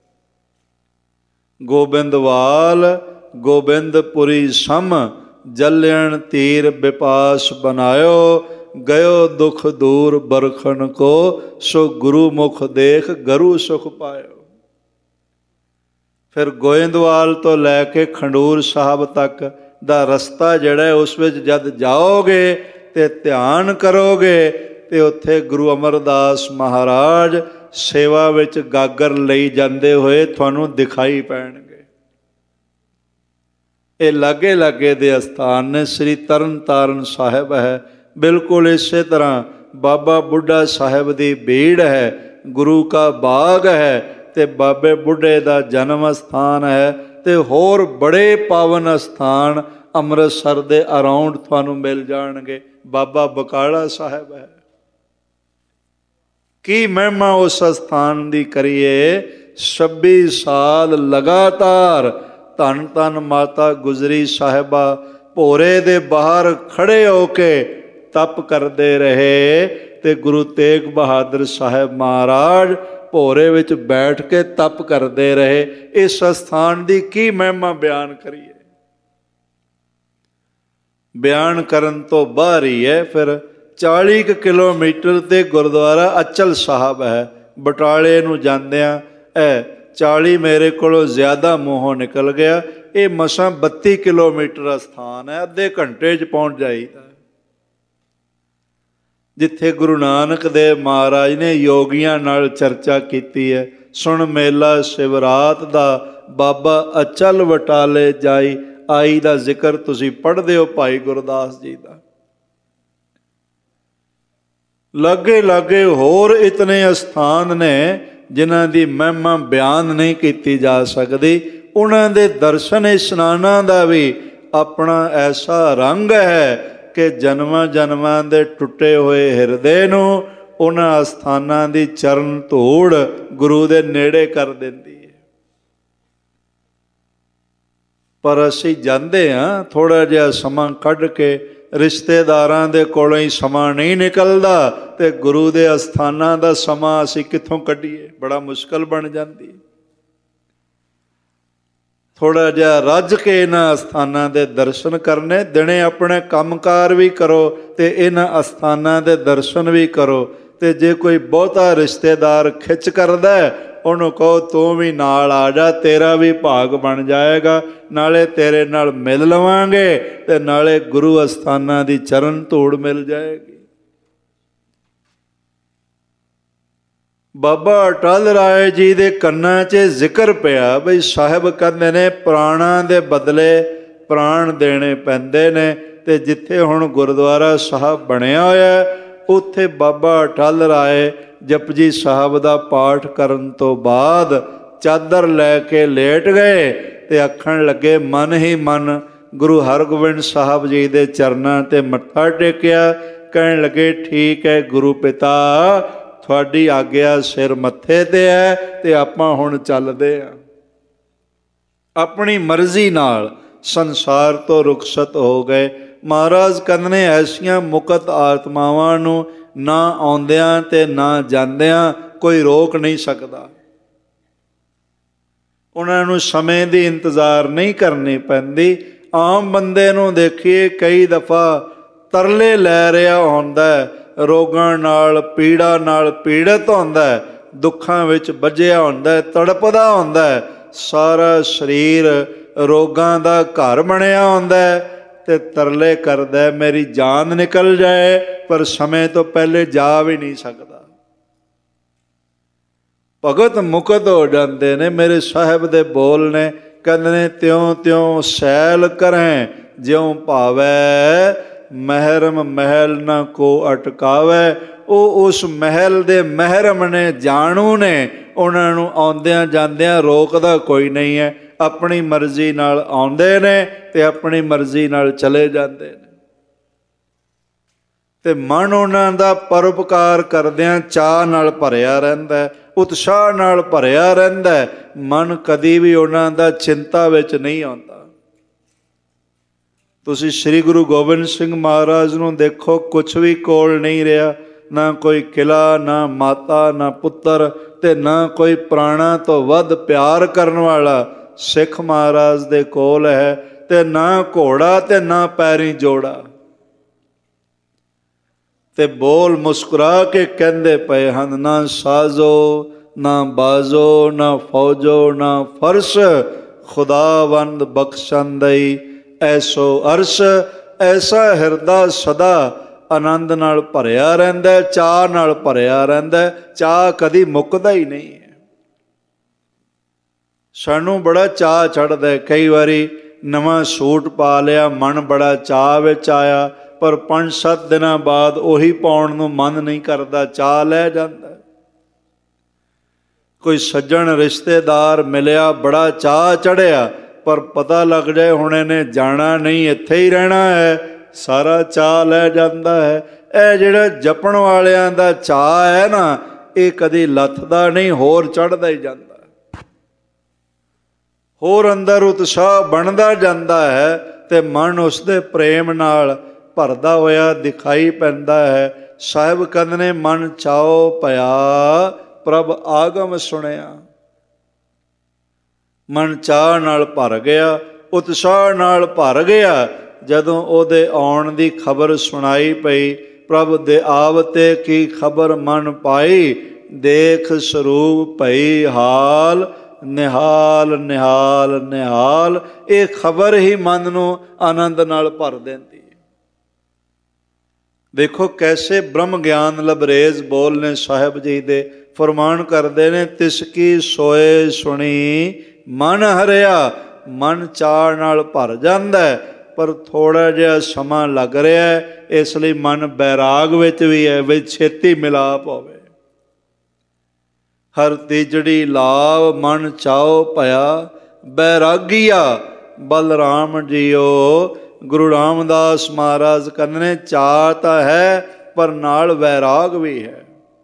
ਗੋਬਿੰਦਵਾਲ ਗੋਬਿੰਦਪੁਰੀ ਸਮ, ਜਲਿਆਣ ਤੀਰ ਬਿਪਾਸ ਬਨਾਇਓ, ਗਇਓ ਦੁਖ ਦੂਰ ਬਰਖਣ ਕੋ, ਸੋ ਗੁਰੂ ਮੁਖ ਦੇਖ ਗਰੂ ਸੁਖ ਪਾਇਓ। ਫਿਰ ਗੋਇੰਦਵਾਲ ਤੋਂ ਲੈ ਕੇ ਖਡੂਰ ਸਾਹਿਬ ਤੱਕ ਦਾ ਰਸਤਾ ਜਿਹੜਾ ਉਸ ਵਿੱਚ ਜਦ ਜਾਓਗੇ ਤੇ ਧਿਆਨ ਕਰੋਗੇ ਤੇ ਉੱਥੇ ਗੁਰੂ ਅਮਰਦਾਸ ਮਹਾਰਾਜ ਸੇਵਾ ਵਿੱਚ ਗਾਗਰ ਲਈ ਜਾਂਦੇ ਹੋਏ ਤੁਹਾਨੂੰ ਦਿਖਾਈ ਪੈਣਗੇ। ਇਹ ਲਾਗੇ ਲਾਗੇ ਦੇ ਅਸਥਾਨ ਨੇ। ਸ੍ਰੀ ਤਰਨ ਤਾਰਨ ਸਾਹਿਬ ਹੈ, ਬਿਲਕੁਲ ਇਸੇ ਤਰ੍ਹਾਂ ਬਾਬਾ ਬੁੱਢਾ ਸਾਹਿਬ ਦੀ ਬੀੜ ਹੈ, ਗੁਰੂ ਕਾ ਬਾਗ ਹੈ, ਤੇ ਬਾਬੇ ਬੁੱਢੇ ਦਾ ਜਨਮ ਅਸਥਾਨ ਹੈ, ਤੇ ਹੋਰ ਬੜੇ ਪਾਵਨ ਅਸਥਾਨ ਅੰਮ੍ਰਿਤਸਰ ਦੇ ਅਰਾਊਂਡ ਤੁਹਾਨੂੰ ਮਿਲ ਜਾਣਗੇ। ਬਾਬਾ ਬਕਾਲਾ ਸਾਹਿਬ ਹੈ। ਕੀ ਮਹਿਮਾ ਉਸ ਅਸਥਾਨ ਦੀ ਕਰੀਏ। 26 ਸਾਲ ਲਗਾਤਾਰ ਧੰਨ ਧੰਨ ਮਾਤਾ ਗੁਜਰੀ ਸਾਹਿਬਾ ਭੋਰੇ ਦੇ ਬਾਹਰ ਖੜੇ ਹੋ ਕੇ ਤਪ ਕਰਦੇ ਰਹੇ, ਤੇ ਗੁਰੂ ਤੇਗ ਬਹਾਦਰ ਸਾਹਿਬ ਮਹਾਰਾਜ ਭੋਰੇ ਵਿੱਚ ਬੈਠ ਕੇ ਤਪ ਕਰਦੇ ਰਹੇ। ਇਸ ਅਸਥਾਨ ਦੀ ਕੀ ਮਹਿਮਾ ਬਿਆਨ ਕਰੀਏ। ਬਿਆਨ ਕਰਨ ਤੋਂ ਬਾਹਰ ਹੀ ਹੈ। ਫਿਰ 40 ਕਿਲੋਮੀਟਰ 'ਤੇ ਗੁਰਦੁਆਰਾ ਅਚਲ ਸਾਹਿਬ ਹੈ। ਬਟਾਲੇ ਨੂੰ ਜਾਂਦਿਆਂ ਇਹ 40 ਮੇਰੇ ਕੋਲੋਂ ਜ਼ਿਆਦਾ ਮੂੰਹੋਂ ਨਿਕਲ ਗਿਆ। ਇਹ ਮਸਾਂ 32 ਕਿਲੋਮੀਟਰ ਅਸਥਾਨ ਹੈ, ਅੱਧੇ ਘੰਟੇ 'ਚ ਪਹੁੰਚ ਜਾਈਦਾ। ਜਿੱਥੇ ਗੁਰੂ ਨਾਨਕ ਦੇਵ ਮਹਾਰਾਜ ਨੇ ਯੋਗੀਆਂ ਨਾਲ ਚਰਚਾ ਕੀਤੀ ਹੈ। ਸੁਣ ਮੇਲਾ ਸ਼ਿਵਰਾਤ ਦਾ, ਬਾਬਾ ਅਚਲ ਬਟਾਲੇ ਜਾਈ ਆਈ ਦਾ ਜ਼ਿਕਰ ਤੁਸੀਂ ਪੜ੍ਹਦੇ ਹੋ ਭਾਈ ਗੁਰਦਾਸ ਜੀ ਦਾ। ਲਾਗੇ ਲਾਗੇ ਹੋਰ ਇਤਨੇ ਅਸਥਾਨ ਨੇ ਜਿਨ੍ਹਾਂ ਦੀ ਮਹਿਮਾ ਬਿਆਨ ਨਹੀਂ ਕੀਤੀ ਜਾ ਸਕਦੀ। ਉਹਨਾਂ ਦੇ ਦਰਸ਼ਨ ਇਸ਼ਨਾਨਾਂ ਦਾ ਵੀ ਆਪਣਾ ਐਸਾ ਰੰਗ ਹੈ ਕਿ ਜਨਮਾਂ ਜਨਮਾਂ ਦੇ ਟੁੱਟੇ ਹੋਏ ਹਿਰਦੇ ਨੂੰ ਉਹਨਾਂ ਅਸਥਾਨਾਂ ਦੀ ਚਰਨ ਧੂੜ ਗੁਰੂ ਦੇ ਨੇੜੇ ਕਰ ਦਿੰਦੀ ਹੈ। ਪਰ ਅਸੀਂ ਜਾਂਦੇ ਹਾਂ, ਥੋੜ੍ਹਾ ਜਿਹਾ ਸਮਾਂ ਕੱਢ ਕੇ, ਰਿਸ਼ਤੇਦਾਰਾਂ ਦੇ ਕੋਲੋਂ ਹੀ ਸਮਾਂ ਨਹੀਂ ਨਿਕਲਦਾ, ਤੇ ਗੁਰੂ ਦੇ ਅਸਥਾਨਾਂ ਦਾ ਸਮਾਂ ਅਸੀਂ ਕਿੱਥੋਂ ਕੱਢੀਏ। ਬੜਾ ਮੁਸ਼ਕਲ ਬਣ ਜਾਂਦੀ। ਥੋੜ੍ਹਾ ਜਿਹਾ ਰੱਜ ਕੇ ਇਹਨਾਂ ਅਸਥਾਨਾਂ ਦੇ ਦਰਸ਼ਨ ਕਰਨੇ। ਦਿਨੇ ਆਪਣੇ ਕੰਮਕਾਰ ਵੀ ਕਰੋ ਤੇ ਇਹਨਾਂ ਅਸਥਾਨਾਂ ਦੇ ਦਰਸ਼ਨ ਵੀ ਕਰੋ। ਤੇ ਜੇ ਕੋਈ ਬਹੁਤਾ ਰਿਸ਼ਤੇਦਾਰ ਖਿੱਚ ਕਰਦਾ, ਉਹਨੂੰ ਕਹੋ ਤੂੰ ਵੀ ਨਾਲ ਆ ਜਾ, ਤੇਰਾ ਵੀ ਭਾਗ ਬਣ ਜਾਏਗਾ। ਨਾਲੇ ਤੇਰੇ ਨਾਲ ਮਿਲ ਲਵਾਂਗੇ ਤੇ ਨਾਲੇ ਗੁਰੂ ਅਸਥਾਨਾਂ ਦੀ ਚਰਨ ਧੂੜ ਮਿਲ ਜਾਏਗੀ। ਬਾਬਾ ਅਟਲ ਰਾਏ ਜੀ ਦੇ ਕੰਨਾਂ 'ਚ ਜ਼ਿਕਰ ਪਿਆ ਬਈ ਸਾਹਿਬ ਕਹਿੰਦੇ ਨੇ ਪ੍ਰਾਣਾਂ ਦੇ ਬਦਲੇ ਪ੍ਰਾਣ ਦੇਣੇ ਪੈਂਦੇ ਨੇ। ਤੇ ਜਿੱਥੇ ਹੁਣ ਗੁਰਦੁਆਰਾ ਸਾਹਿਬ ਬਣਿਆ ਹੋਇਆ, ਉੱਥੇ ਬਾਬਾ ਅਟਲ ਰਾਏ ਜਪਜੀ ਸਾਹਿਬ ਦਾ ਪਾਠ ਕਰਨ ਤੋਂ ਬਾਅਦ ਚਾਦਰ ਲੈ ਕੇ ਲੇਟ ਗਏ ਤੇ ਆਖਣ ਲੱਗੇ, ਮਨ ਹੀ ਮਨ ਗੁਰੂ ਹਰਗੋਬਿੰਦ ਸਾਹਿਬ ਜੀ ਦੇ ਚਰਨਾਂ 'ਤੇ ਮੱਥਾ ਟੇਕਿਆ। ਕਹਿਣ ਲੱਗੇ, ਠੀਕ ਹੈ ਗੁਰੂ ਪਿਤਾ, ਤੁਹਾਡੀ ਆਗਿਆ ਸਿਰ ਮੱਥੇ 'ਤੇ ਹੈ ਤੇ ਆਪਾਂ ਹੁਣ ਚੱਲਦੇ ਹਾਂ। ਆਪਣੀ ਮਰਜ਼ੀ ਨਾਲ ਸੰਸਾਰ ਤੋਂ ਰੁਖਸਤ ਹੋ ਗਏ। ਮਹਾਰਾਜ ਕਹਿੰਦੇ ਨੇ ਐਸੀਆਂ ਮੁਕਤ ਆਤਮਾਵਾਂ ਨੂੰ ਨਾ ਆਉਂਦਿਆਂ ਤੇ ਨਾ ਜਾਂਦਿਆਂ ਕੋਈ ਰੋਕ ਨਹੀਂ ਸਕਦਾ। ਉਹਨਾਂ ਨੂੰ ਸਮੇਂ ਦੀ ਇੰਤਜ਼ਾਰ ਨਹੀਂ ਕਰਨੀ ਪੈਂਦੀ। ਆਮ ਬੰਦੇ ਨੂੰ ਦੇਖੀਏ ਕਈ ਦਫਾ ਤਰਲੇ ਲੈ ਰਿਹਾ ਹੁੰਦਾ, ਰੋਗਾਂ ਨਾਲ ਪੀੜਾ ਨਾਲ ਪੀੜਤ ਹੁੰਦਾ, ਦੁੱਖਾਂ ਵਿੱਚ ਵੱਜਿਆ ਹੁੰਦਾ, ਤੜਪਦਾ ਹੁੰਦਾ, ਸਾਰਾ ਸਰੀਰ ਰੋਗਾਂ ਦਾ ਘਰ ਬਣਿਆ ਹੁੰਦਾ ਤੇ ਤਰਲੇ ਕਰਦਾ ਮੇਰੀ ਜਾਨ ਨਿਕਲ ਜਾਏ, ਪਰ ਸਮੇਂ ਤੋਂ ਪਹਿਲੇ ਜਾ ਵੀ ਨਹੀਂ ਸਕਦਾ। ਭਗਤ ਮੁਕਤ ਹੋ ਜਾਂਦੇ ਨੇ। ਮੇਰੇ ਸਾਹਿਬ ਦੇ ਬੋਲ ਨੇ, ਕਹਿੰਦੇ ਨੇ ਤਿਉਂ ਤਿਉਂ ਸੈਲ ਕਰੈਂ ਜਿਉਂ ਭਾਵੈ, ਮਹਿਰਮ ਮਹਿਲ ਨਾ ਕੋ ਅਟਕਾਵੈ। ਉਹ ਉਸ ਮਹਿਲ ਦੇ ਮਹਿਰਮ ਨੇ, ਜਾਣੂ ਨੇ, ਉਹਨਾਂ ਨੂੰ ਆਉਂਦਿਆਂ ਜਾਂਦਿਆਂ ਰੋਕਦਾ ਕੋਈ ਨਹੀਂ ਹੈ। ਆਪਣੀ ਮਰਜ਼ੀ ਨਾਲ ਆਉਂਦੇ ਨੇ ਤੇ ਆਪਣੀ ਮਰਜ਼ੀ ਨਾਲ ਚਲੇ ਜਾਂਦੇ ਨੇ। ਤੇ ਮਨ ਉਹਨਾਂ ਦਾ ਪਰਉਪਕਾਰ ਕਰਦਿਆਂ ਚਾਅ ਨਾਲ ਭਰਿਆ ਰਹਿੰਦਾ, ਉਤਸ਼ਾਹ ਨਾਲ ਭਰਿਆ ਰਹਿੰਦਾ। ਮਨ ਕਦੀ ਵੀ ਉਹਨਾਂ ਦਾ ਚਿੰਤਾ ਵਿੱਚ ਨਹੀਂ ਆਉਂਦਾ। ਤੁਸੀਂ ਸ੍ਰੀ ਗੁਰੂ ਗੋਬਿੰਦ ਸਿੰਘ ਮਹਾਰਾਜ ਨੂੰ ਦੇਖੋ, ਕੁਛ ਵੀ ਕੋਲ ਨਹੀਂ ਰਿਹਾ, ਨਾ ਕੋਈ ਕਿਲ੍ਹਾ, ਨਾ ਮਾਤਾ, ਨਾ ਪੁੱਤਰ, ਤੇ ਨਾ ਕੋਈ ਪ੍ਰਾਣਾਂ ਤੋਂ ਵੱਧ ਪਿਆਰ ਕਰਨ ਵਾਲਾ ਸਿੱਖ ਮਹਾਰਾਜ ਦੇ ਕੋਲ ਹੈ, ਤੇ ਨਾ ਘੋੜਾ ਤੇ ਨਾ ਪੈਰੀ ਜੋੜਾ। ਤੇ ਬੋਲ ਮੁਸਕਰਾ ਕੇ ਕਹਿੰਦੇ ਪਏ ਹਨ, ਨਾ ਸਾਜ਼ੋ ਨਾ ਬਾਜ਼ੋ ਨਾ ਫੌਜੋ ਨਾ ਫਰਸ਼, ਖੁਦਾਵੰਦ ਬਖਸ਼ਣ ਦਈ ਐਸੋ ਅਰਸ਼। ਐਸਾ ਹਿਰਦਾ ਸਦਾ ਆਨੰਦ ਨਾਲ ਭਰਿਆ ਰਹਿੰਦਾ, ਚਾਅ ਨਾਲ ਭਰਿਆ ਰਹਿੰਦਾ, ਚਾਅ ਕਦੀ ਮੁੱਕਦਾ ਹੀ ਨਹੀਂ ਹੈ। ਸਾਨੂੰ ਬੜਾ ਚਾਅ ਚੜ੍ਹਦਾ, ਕਈ ਵਾਰੀ ਨਵਾਂ ਸੂਟ ਪਾ ਲਿਆ, ਮਨ ਬੜਾ ਚਾਅ ਵਿੱਚ ਆਇਆ, ਪਰ 5-7 ਦਿਨਾਂ ਬਾਅਦ ਉਹੀ ਪਾਉਣ ਨੂੰ ਮਨ ਨਹੀਂ ਕਰਦਾ, ਚਾਅ ਲੈ ਜਾਂਦਾ। ਕੋਈ ਸੱਜਣ ਰਿਸ਼ਤੇਦਾਰ ਮਿਲਿਆ, ਬੜਾ ਚਾਅ ਚੜ੍ਹਿਆ, ਪਰ ਪਤਾ ਲੱਗ ਜਾਏ ਹੁਣ ਇਹਨੇ ਜਾਣਾ ਨਹੀਂ, ਇੱਥੇ ਹੀ ਰਹਿਣਾ ਹੈ, ਸਾਰਾ ਚਾਅ ਲੈ ਜਾਂਦਾ ਹੈ। ਇਹ ਜਿਹੜਾ ਜਪਣ ਵਾਲਿਆਂ ਦਾ ਚਾਅ ਹੈ ਨਾ, ਇਹ ਕਦੀ ਲੱਥਦਾ ਨਹੀਂ, ਹੋਰ ਚੜ੍ਹਦਾ ਹੀ ਜਾਂਦਾ, ਹੋਰ ਅੰਦਰ ਉਤਸ਼ਾਹ ਬਣਦਾ ਜਾਂਦਾ ਹੈ, ਤੇ ਮਨ ਉਸਦੇ ਪ੍ਰੇਮ ਨਾਲ ਭਰਦਾ ਹੋਇਆ ਦਿਖਾਈ ਪੈਂਦਾ ਹੈ। ਸਾਹਿਬ ਕਹਿੰਦੇ ਨੇ, ਮਨ ਚਾਉ ਭਇਆ ਪ੍ਰਭ ਆਗਮ ਸੁਣਿਆ। ਮਨ ਚਾਅ ਨਾਲ ਭਰ ਗਿਆ, ਉਤਸ਼ਾਹ ਨਾਲ ਭਰ ਗਿਆ। ਜਦੋਂ ਉਹਦੇ ਆਉਣ ਦੀ ਖਬਰ ਸੁਣਾਈ ਪਈ, ਪ੍ਰਭ ਦੇ ਆਵਤੇ ਕੀ ਖਬਰ ਮਨ ਪਾਈ, ਦੇਖ ਸਰੂਪ ਭਈ ਹਾਲ ਨਿਹਾਲ ਨਿਹਾਲ ਨਿਹਾਲ। ਇਹ ਖਬਰ ਹੀ ਮਨ ਨੂੰ ਆਨੰਦ ਨਾਲ ਭਰ ਦਿੰਦੀ ਹੈ। ਦੇਖੋ ਕੈਸੇ ਬ੍ਰਹਮ ਗਿਆਨ ਲਬਰੇਜ਼ ਬੋਲ ਨੇ ਸਾਹਿਬ ਜੀ ਦੇ, ਫਰਮਾਨ ਕਰਦੇ ਨੇ, ਤਿਸ ਕੀ ਸੋਏ ਸੁਣੀ ਮਨ ਹਰਿਆ। ਮਨ ਚਾਅ ਨਾਲ ਭਰ ਜਾਂਦਾ, ਪਰ ਥੋੜ੍ਹਾ ਜਿਹਾ ਸਮਾਂ ਲੱਗ ਰਿਹਾ, ਇਸ ਲਈ ਮਨ ਬੈਰਾਗ ਵਿੱਚ ਵੀ ਹੈ, ਵੀ ਛੇਤੀ ਮਿਲਾਪ ਹੋਵੇ। ਹਰ ਤੀਜੜੀ ਲਾਭ ਮਨ ਚਾਉ ਭਇਆ ਬੈਰਾਗੀਆ। ਬਲਰਾਮ ਜੀਓ, ਗੁਰੂ ਰਾਮਦਾਸ ਮਹਾਰਾਜ ਕਹਿੰਦੇ ਨੇ, ਚਾਅ ਤਾਂ ਹੈ ਪਰ ਨਾਲ ਵੈਰਾਗ ਵੀ ਹੈ।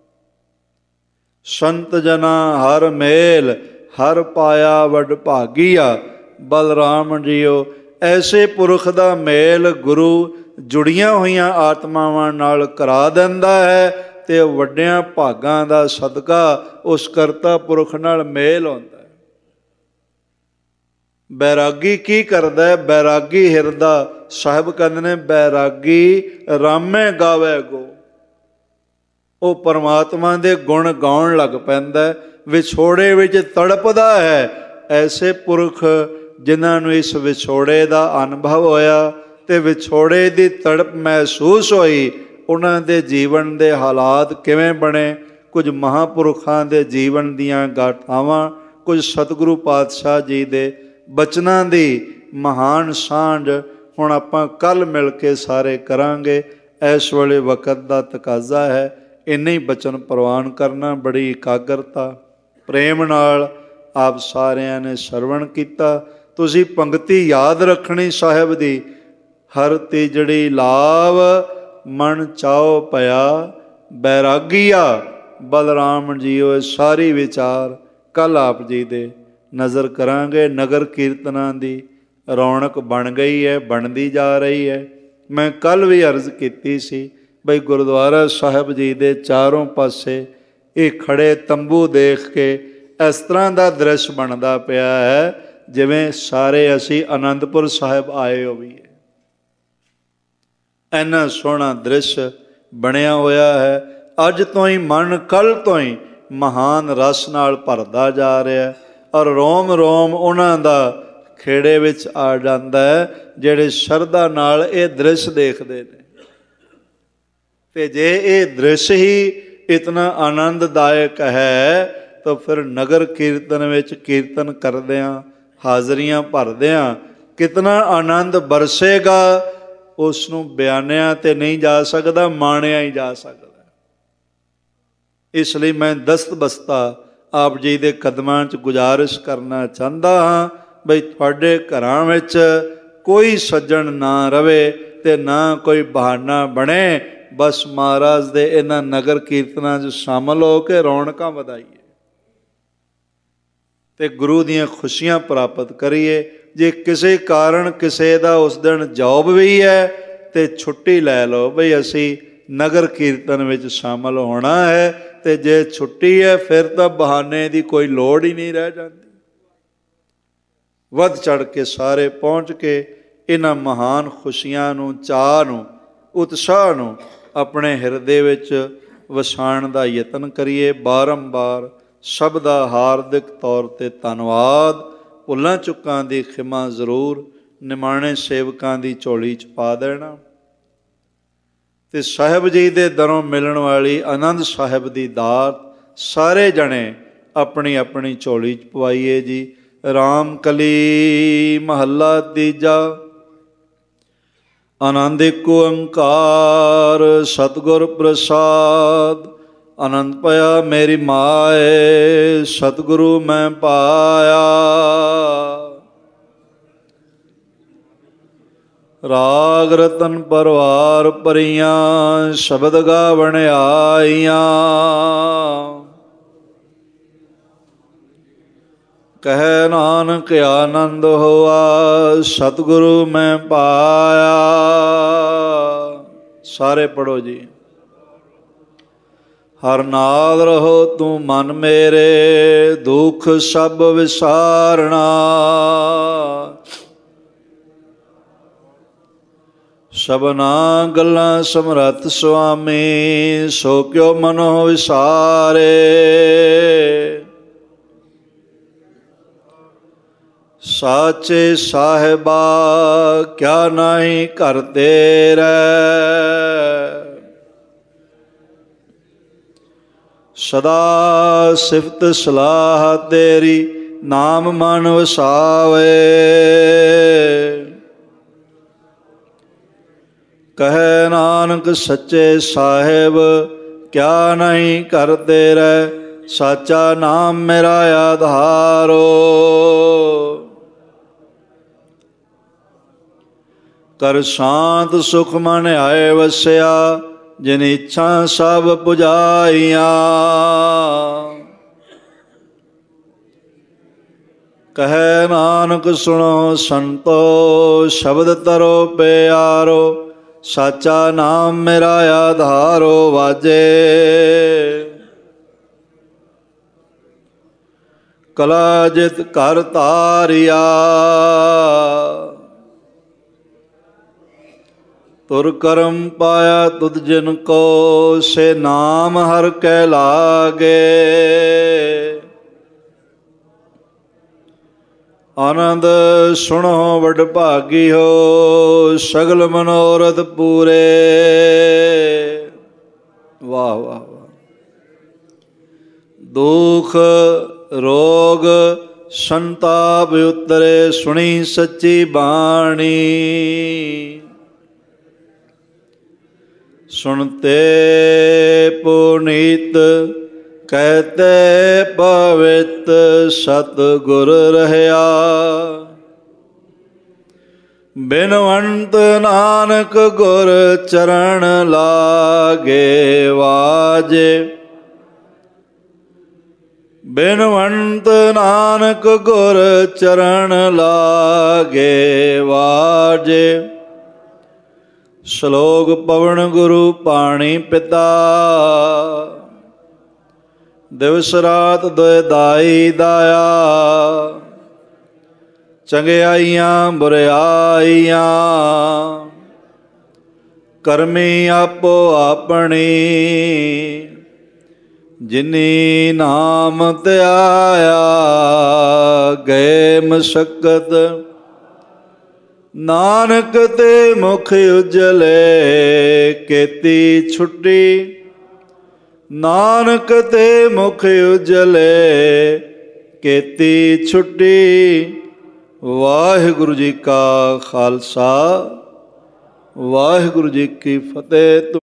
ਸੰਤ ਜਨਾ ਹਰ ਮੇਲ ਹਰ ਪਾਇਆ ਵਡ ਭਾਗੀਆ। ਬਲਰਾਮ ਜੀਓ, ਐਸੇ ਪੁਰਖ ਦਾ ਮੇਲ ਗੁਰੂ ਜੁੜੀਆਂ ਹੋਈਆਂ ਆਤਮਾਵਾਂ ਨਾਲ ਕਰਾ ਦਿੰਦਾ ਹੈ, ਤੇ ਵੱਡਿਆਂ ਭਾਗਾਂ ਦਾ ਸਦਕਾ ਉਸ ਕਰਤਾ ਪੁਰਖ ਨਾਲ ਮੇਲ ਹੁੰਦਾ ਹੈ। ਬੈਰਾਗੀ ਕੀ ਕਰਦਾ ਹੈ? ਬੈਰਾਗੀ ਹਿਰਦਾ, ਸਾਹਿਬ ਕਹਿੰਦੇ ਨੇ, ਬੈਰਾਗੀ ਰਾਮੇ ਗਾਵੇ ਗੋ। ਉਹ ਪਰਮਾਤਮਾ ਦੇ ਗੁਣ ਗਾਉਣ ਲੱਗ ਪੈਂਦਾ, ਵਿਛੋੜੇ ਵਿੱਚ ਤੜਪਦਾ ਹੈ। ਐਸੇ ਪੁਰਖ ਜਿਨ੍ਹਾਂ ਨੂੰ ਇਸ ਵਿਛੋੜੇ ਦਾ ਅਨੁਭਵ ਹੋਇਆ ਤੇ ਵਿਛੋੜੇ ਦੀ ਤੜਪ ਮਹਿਸੂਸ ਹੋਈ, ਉਹਨਾਂ ਦੇ ਜੀਵਨ ਦੇ ਹਾਲਾਤ ਕਿਵੇਂ ਬਣੇ। ਕੁਝ ਮਹਾਂਪੁਰਖਾਂ ਦੇ ਜੀਵਨ ਦੀਆਂ ਗਾਥਾਵਾਂ, ਕੁਝ ਸਤਿਗੁਰੂ ਪਾਤਸ਼ਾਹ ਜੀ ਦੇ ਬਚਨਾਂ ਦੀ ਮਹਾਨ ਸਾਂਝ ਹੁਣ ਆਪਾਂ ਕੱਲ੍ਹ ਮਿਲ ਕੇ ਸਾਰੇ ਕਰਾਂਗੇ। ਇਸ ਵੇਲੇ ਵਕਤ ਦਾ ਤਕਾਜ਼ਾ ਹੈ, ਇੰਨੇ ਹੀ ਬਚਨ ਪ੍ਰਵਾਨ ਕਰਨਾ। ਬੜੀ ਇਕਾਗਰਤਾ ਪ੍ਰੇਮ ਨਾਲ ਆਪ ਸਾਰਿਆਂ ਨੇ ਸਰਵਣ ਕੀਤਾ। ਤੁਸੀਂ ਪੰਗਤੀ ਯਾਦ ਰੱਖਣੀ ਸਾਹਿਬ ਦੀ, ਹਰ ਤੀਜੜੀ ਲਾਭ ਮਨ ਚਾਉ ਭਇਆ ਬੈਰਾਗੀਆ। ਬਲਰਾਮ ਜੀਓ, ਸਾਰੀ ਵਿਚਾਰ ਕੱਲ੍ਹ ਆਪ ਜੀ ਦੇ ਨਜ਼ਰ ਕਰਾਂਗੇ। ਨਗਰ ਕੀਰਤਨਾਂ ਦੀ ਰੌਣਕ ਬਣ ਗਈ ਹੈ, ਬਣਦੀ ਜਾ ਰਹੀ ਹੈ। ਮੈਂ ਕੱਲ੍ਹ ਵੀ ਅਰਜ਼ ਕੀਤੀ ਸੀ, ਬਈ ਗੁਰਦੁਆਰਾ ਸਾਹਿਬ ਜੀ ਦੇ ਚਾਰੋਂ ਪਾਸੇ ਇਹ ਖੜੇ ਤੰਬੂ ਦੇਖ ਕੇ ਇਸ ਤਰ੍ਹਾਂ ਦਾ ਦ੍ਰਿਸ਼ ਬਣਦਾ ਪਿਆ ਹੈ ਜਿਵੇਂ ਸਾਰੇ ਅਸੀਂ ਅਨੰਦਪੁਰ ਸਾਹਿਬ ਆਏ ਹੋਈਏ। ਇੰਨਾ ਸੋਹਣਾ ਦ੍ਰਿਸ਼ ਬਣਿਆ ਹੋਇਆ ਹੈ। ਅੱਜ ਤੋਂ ਹੀ ਮਨ ਕੱਲ੍ਹ ਤੋਂ ਹੀ ਮਹਾਨ ਰਸ ਨਾਲ ਭਰਦਾ ਜਾ ਰਿਹਾ, ਔਰ ਰੋਮ ਰੋਮ ਉਹਨਾਂ ਦਾ ਖੇੜੇ ਵਿੱਚ ਆ ਜਾਂਦਾ ਹੈ ਜਿਹੜੇ ਸ਼ਰਧਾ ਨਾਲ ਇਹ ਦ੍ਰਿਸ਼ ਦੇਖਦੇ ਨੇ। ਤੇ ਜੇ ਇਹ ਦ੍ਰਿਸ਼ ਹੀ ਇਤਨਾ ਆਨੰਦਦਾਇਕ ਹੈ ਤਾਂ ਫਿਰ ਨਗਰ ਕੀਰਤਨ ਵਿੱਚ ਕੀਰਤਨ ਕਰਦਿਆਂ, ਹਾਜ਼ਰੀਆਂ ਭਰਦਿਆਂ ਕਿਤਨਾ ਆਨੰਦ ਬਰਸੇਗਾ, ਉਸ ਨੂੰ ਬਿਆਨਿਆਂ ਤੇ ਨਹੀਂ ਜਾ ਸਕਦਾ, ਮਾਣਿਆ ਹੀ ਜਾ ਸਕਦਾ। ਇਸ ਲਈ ਮੈਂ ਦਸਤਬਸਤਾ ਆਪ ਜੀ ਦੇ ਕਦਮਾਂ 'ਚ ਗੁਜ਼ਾਰਿਸ਼ ਕਰਨਾ ਚਾਹੁੰਦਾ ਹਾਂ ਬਈ ਤੁਹਾਡੇ ਘਰਾਂ ਵਿੱਚ ਕੋਈ ਸੱਜਣ ਨਾ ਰਵੇ ਅਤੇ ਨਾ ਕੋਈ ਬਹਾਨਾ ਬਣੇ, ਬਸ ਮਹਾਰਾਜ ਦੇ ਇਹਨਾਂ ਨਗਰ ਕੀਰਤਨਾਂ 'ਚ ਸ਼ਾਮਲ ਹੋ ਕੇ ਰੌਣਕਾਂ ਵਧਾਈਏ ਅਤੇ ਗੁਰੂ ਦੀਆਂ ਖੁਸ਼ੀਆਂ ਪ੍ਰਾਪਤ ਕਰੀਏ। ਜੇ ਕਿਸੇ ਕਾਰਨ ਕਿਸੇ ਦਾ ਉਸ ਦਿਨ ਜੋਬ ਵੀ ਹੈ ਅਤੇ ਛੁੱਟੀ ਲੈ ਲਓ ਬਈ ਅਸੀਂ ਨਗਰ ਕੀਰਤਨ ਵਿੱਚ ਸ਼ਾਮਲ ਹੋਣਾ ਹੈ, ਅਤੇ ਜੇ ਛੁੱਟੀ ਹੈ ਫਿਰ ਤਾਂ ਬਹਾਨੇ ਦੀ ਕੋਈ ਲੋੜ ਹੀ ਨਹੀਂ ਰਹਿ ਜਾਂਦੀ। ਵੱਧ ਚੜ੍ਹ ਕੇ ਸਾਰੇ ਪਹੁੰਚ ਕੇ ਇਹਨਾਂ ਮਹਾਨ ਖੁਸ਼ੀਆਂ ਨੂੰ, ਚਾਅ ਨੂੰ, ਉਤਸ਼ਾਹ ਨੂੰ ਆਪਣੇ ਹਿਰਦੇ ਵਿੱਚ ਵਸਾਉਣ ਦਾ ਯਤਨ ਕਰੀਏ। ਬਾਰੰਬਾਰ ਸਭ ਦਾ ਹਾਰਦਿਕ ਤੌਰ 'ਤੇ ਧੰਨਵਾਦ। ਭੁੱਲਾਂ ਚੁੱਕਾਂ ਦੀ ਖਿਮਾ ਜ਼ਰੂਰ ਨਿਮਾਣੇ ਸੇਵਕਾਂ ਦੀ ਝੋਲੀ 'ਚ ਪਾ ਦੇਣਾ, ਅਤੇ ਸਾਹਿਬ ਜੀ ਦੇ ਦਰੋਂ ਮਿਲਣ ਵਾਲੀ ਆਨੰਦ ਸਾਹਿਬ ਦੀ ਦਾਤ ਸਾਰੇ ਜਣੇ ਆਪਣੀ ਆਪਣੀ ਝੋਲੀ 'ਚ ਪਵਾਈਏ ਜੀ। ਰਾਮ ਕਲੀ ਮਹੱਲਾ ਤੀਜਾ। ਆਨੰਦ ਏਕ ਓੰਕਾਰ ਸਤਿਗੁਰ ਪ੍ਰਸਾਦ। ਆਨੰਦ ਪਿਆ ਮੇਰੀ ਮਾਏ, ਸਤਿਗੁਰੂ ਮੈਂ ਪਾਇਆ। ਰਾਗ ਰਤਨ ਪਰਵਾਰ ਭਰੀਆਂ, ਸ਼ਬਦ ਗਾਵਣ ਆਈਆਂ। ਕਹਿ ਨਾਨਕ ਆਨੰਦ ਹੋਆ, ਸਤਿਗੁਰੂ ਮੈਂ ਪਾਇਆ। ਸਾਰੇ ਪੜ੍ਹੋ ਜੀ। ਹਰ ਨਾਲ ਰਹੋ ਤੂੰ ਮਨ ਮੇਰੇ, ਦੁੱਖ ਸਭ ਵਿਸਾਰਣਾ। ਸਭਨਾ ਗੱਲਾਂ ਸਮਰੱਥ ਸੁਆਮੀ, ਸੋ ਕਿਉ ਮਨੋ ਵਿਸਾਰੇ। ਸਾਚੇ ਸਾਹਿਬਾ ਕਿਆ ਨਾਹੀ ਘਰ ਤੇਰੇ। ਸਦਾ ਸਿਫਤ ਸਲਾਹ ਤੇਰੀ, ਨਾਮ ਮਨ ਵਸਾਵੇ। ਕਹੈ ਨਾਨਕ ਸੱਚੇ ਸਾਹਿਬ ਕਿਆ ਨਹੀਂ ਘਰ ਤੇਰੇ। ਸਾਚਾ ਨਾਮ ਮੇਰਾ ਆਧਾਰੋ। ਕਰ ਸ਼ਾਂਤ ਸੁਖ ਮਨ ਆਏ ਵਸਿਆ, ਜਿਨ ਇੱਛਾ ਸਭ ਪੁਜਾਈਆਂ। ਕਹੈ ਨਾਨਕ ਸੁਣੋ ਸੰਤੋ, ਸ਼ਬਦ ਤਰੋ ਪਿਆਰੋ। ਸਾਚਾ ਨਾਮ ਮੇਰਾ ਆਧਾਰੋ ਵਾਜੇ। ਕਲਾ ਜਿਤ ਘਰ ਧਾਰਿਆ, ਤੁਰ ਕਰਮ ਪਾਇਆ ਤੁਧ ਜਿਨ ਕੋ। ਸੇ ਨਾਮ ਹਰ ਕੈ ਲਾਗੇ। ਆਨੰਦ ਸੁਣੋ ਵਡ ਭਾਗੀਓ, ਸਗਲ ਮਨੋਰਥ ਪੂਰੇ। ਵਾਹ ਵਾਹ ਵਾਹ। ਦੁਖ ਰੋਗ ਸੰਤਾਪ ਉਤਰੇ, ਸੁਣੀ ਸੱਚੀ ਬਾਣੀ। ਸੁਣਤੇ ਪੁਨੀਤ ਕਹਿਤੇ ਪਵਿੱਤ, ਸਤਿਗੁਰ ਰਹਿਆ। ਬਿਨਵੰਤ ਨਾਨਕ ਗੁਰ ਚਰਨ ਲਾਗੇ ਵਾਜੇ। ਬਿਨਵੰਤ ਨਾਨਕ ਗੁਰ ਚਰਨ ਲਾਗੇ ਵਾਜੇ। ਸ਼ਲੋਕ ਪਵਨ ਗੁਰੂ ਪਾਣੀ ਪਿਤਾ, ਦਿਵਸ ਰਾਤ ਦੁਇ ਦਾਈ ਦਾਇਆ, ਚੰਗਿਆਈਆਂ ਬੁਰਿਆਈਆਂ ਕਰਮੀ ਆਪੋ ਆਪਣੀ, ਜਿਨੀ ਨਾਮ ਧਿਆਇਆ ਗਏ ਮਸਕਤ, ਨਾਨਕ ਤੇ ਮੁਖ ਉਜਲੇ ਕੀਤੀ ਛੁੱਟੀ, ਨਾਨਕ ਤੇ ਮੁਖ ਉਜਲੇ ਕੀਤੀ ਛੁੱਟੀ। ਵਾਹਿਗੁਰੂ ਜੀ ਕਾ ਖਾਲਸਾ, ਵਾਹਿਗੁਰੂ ਜੀ ਕੀ ਫਤਿਹ।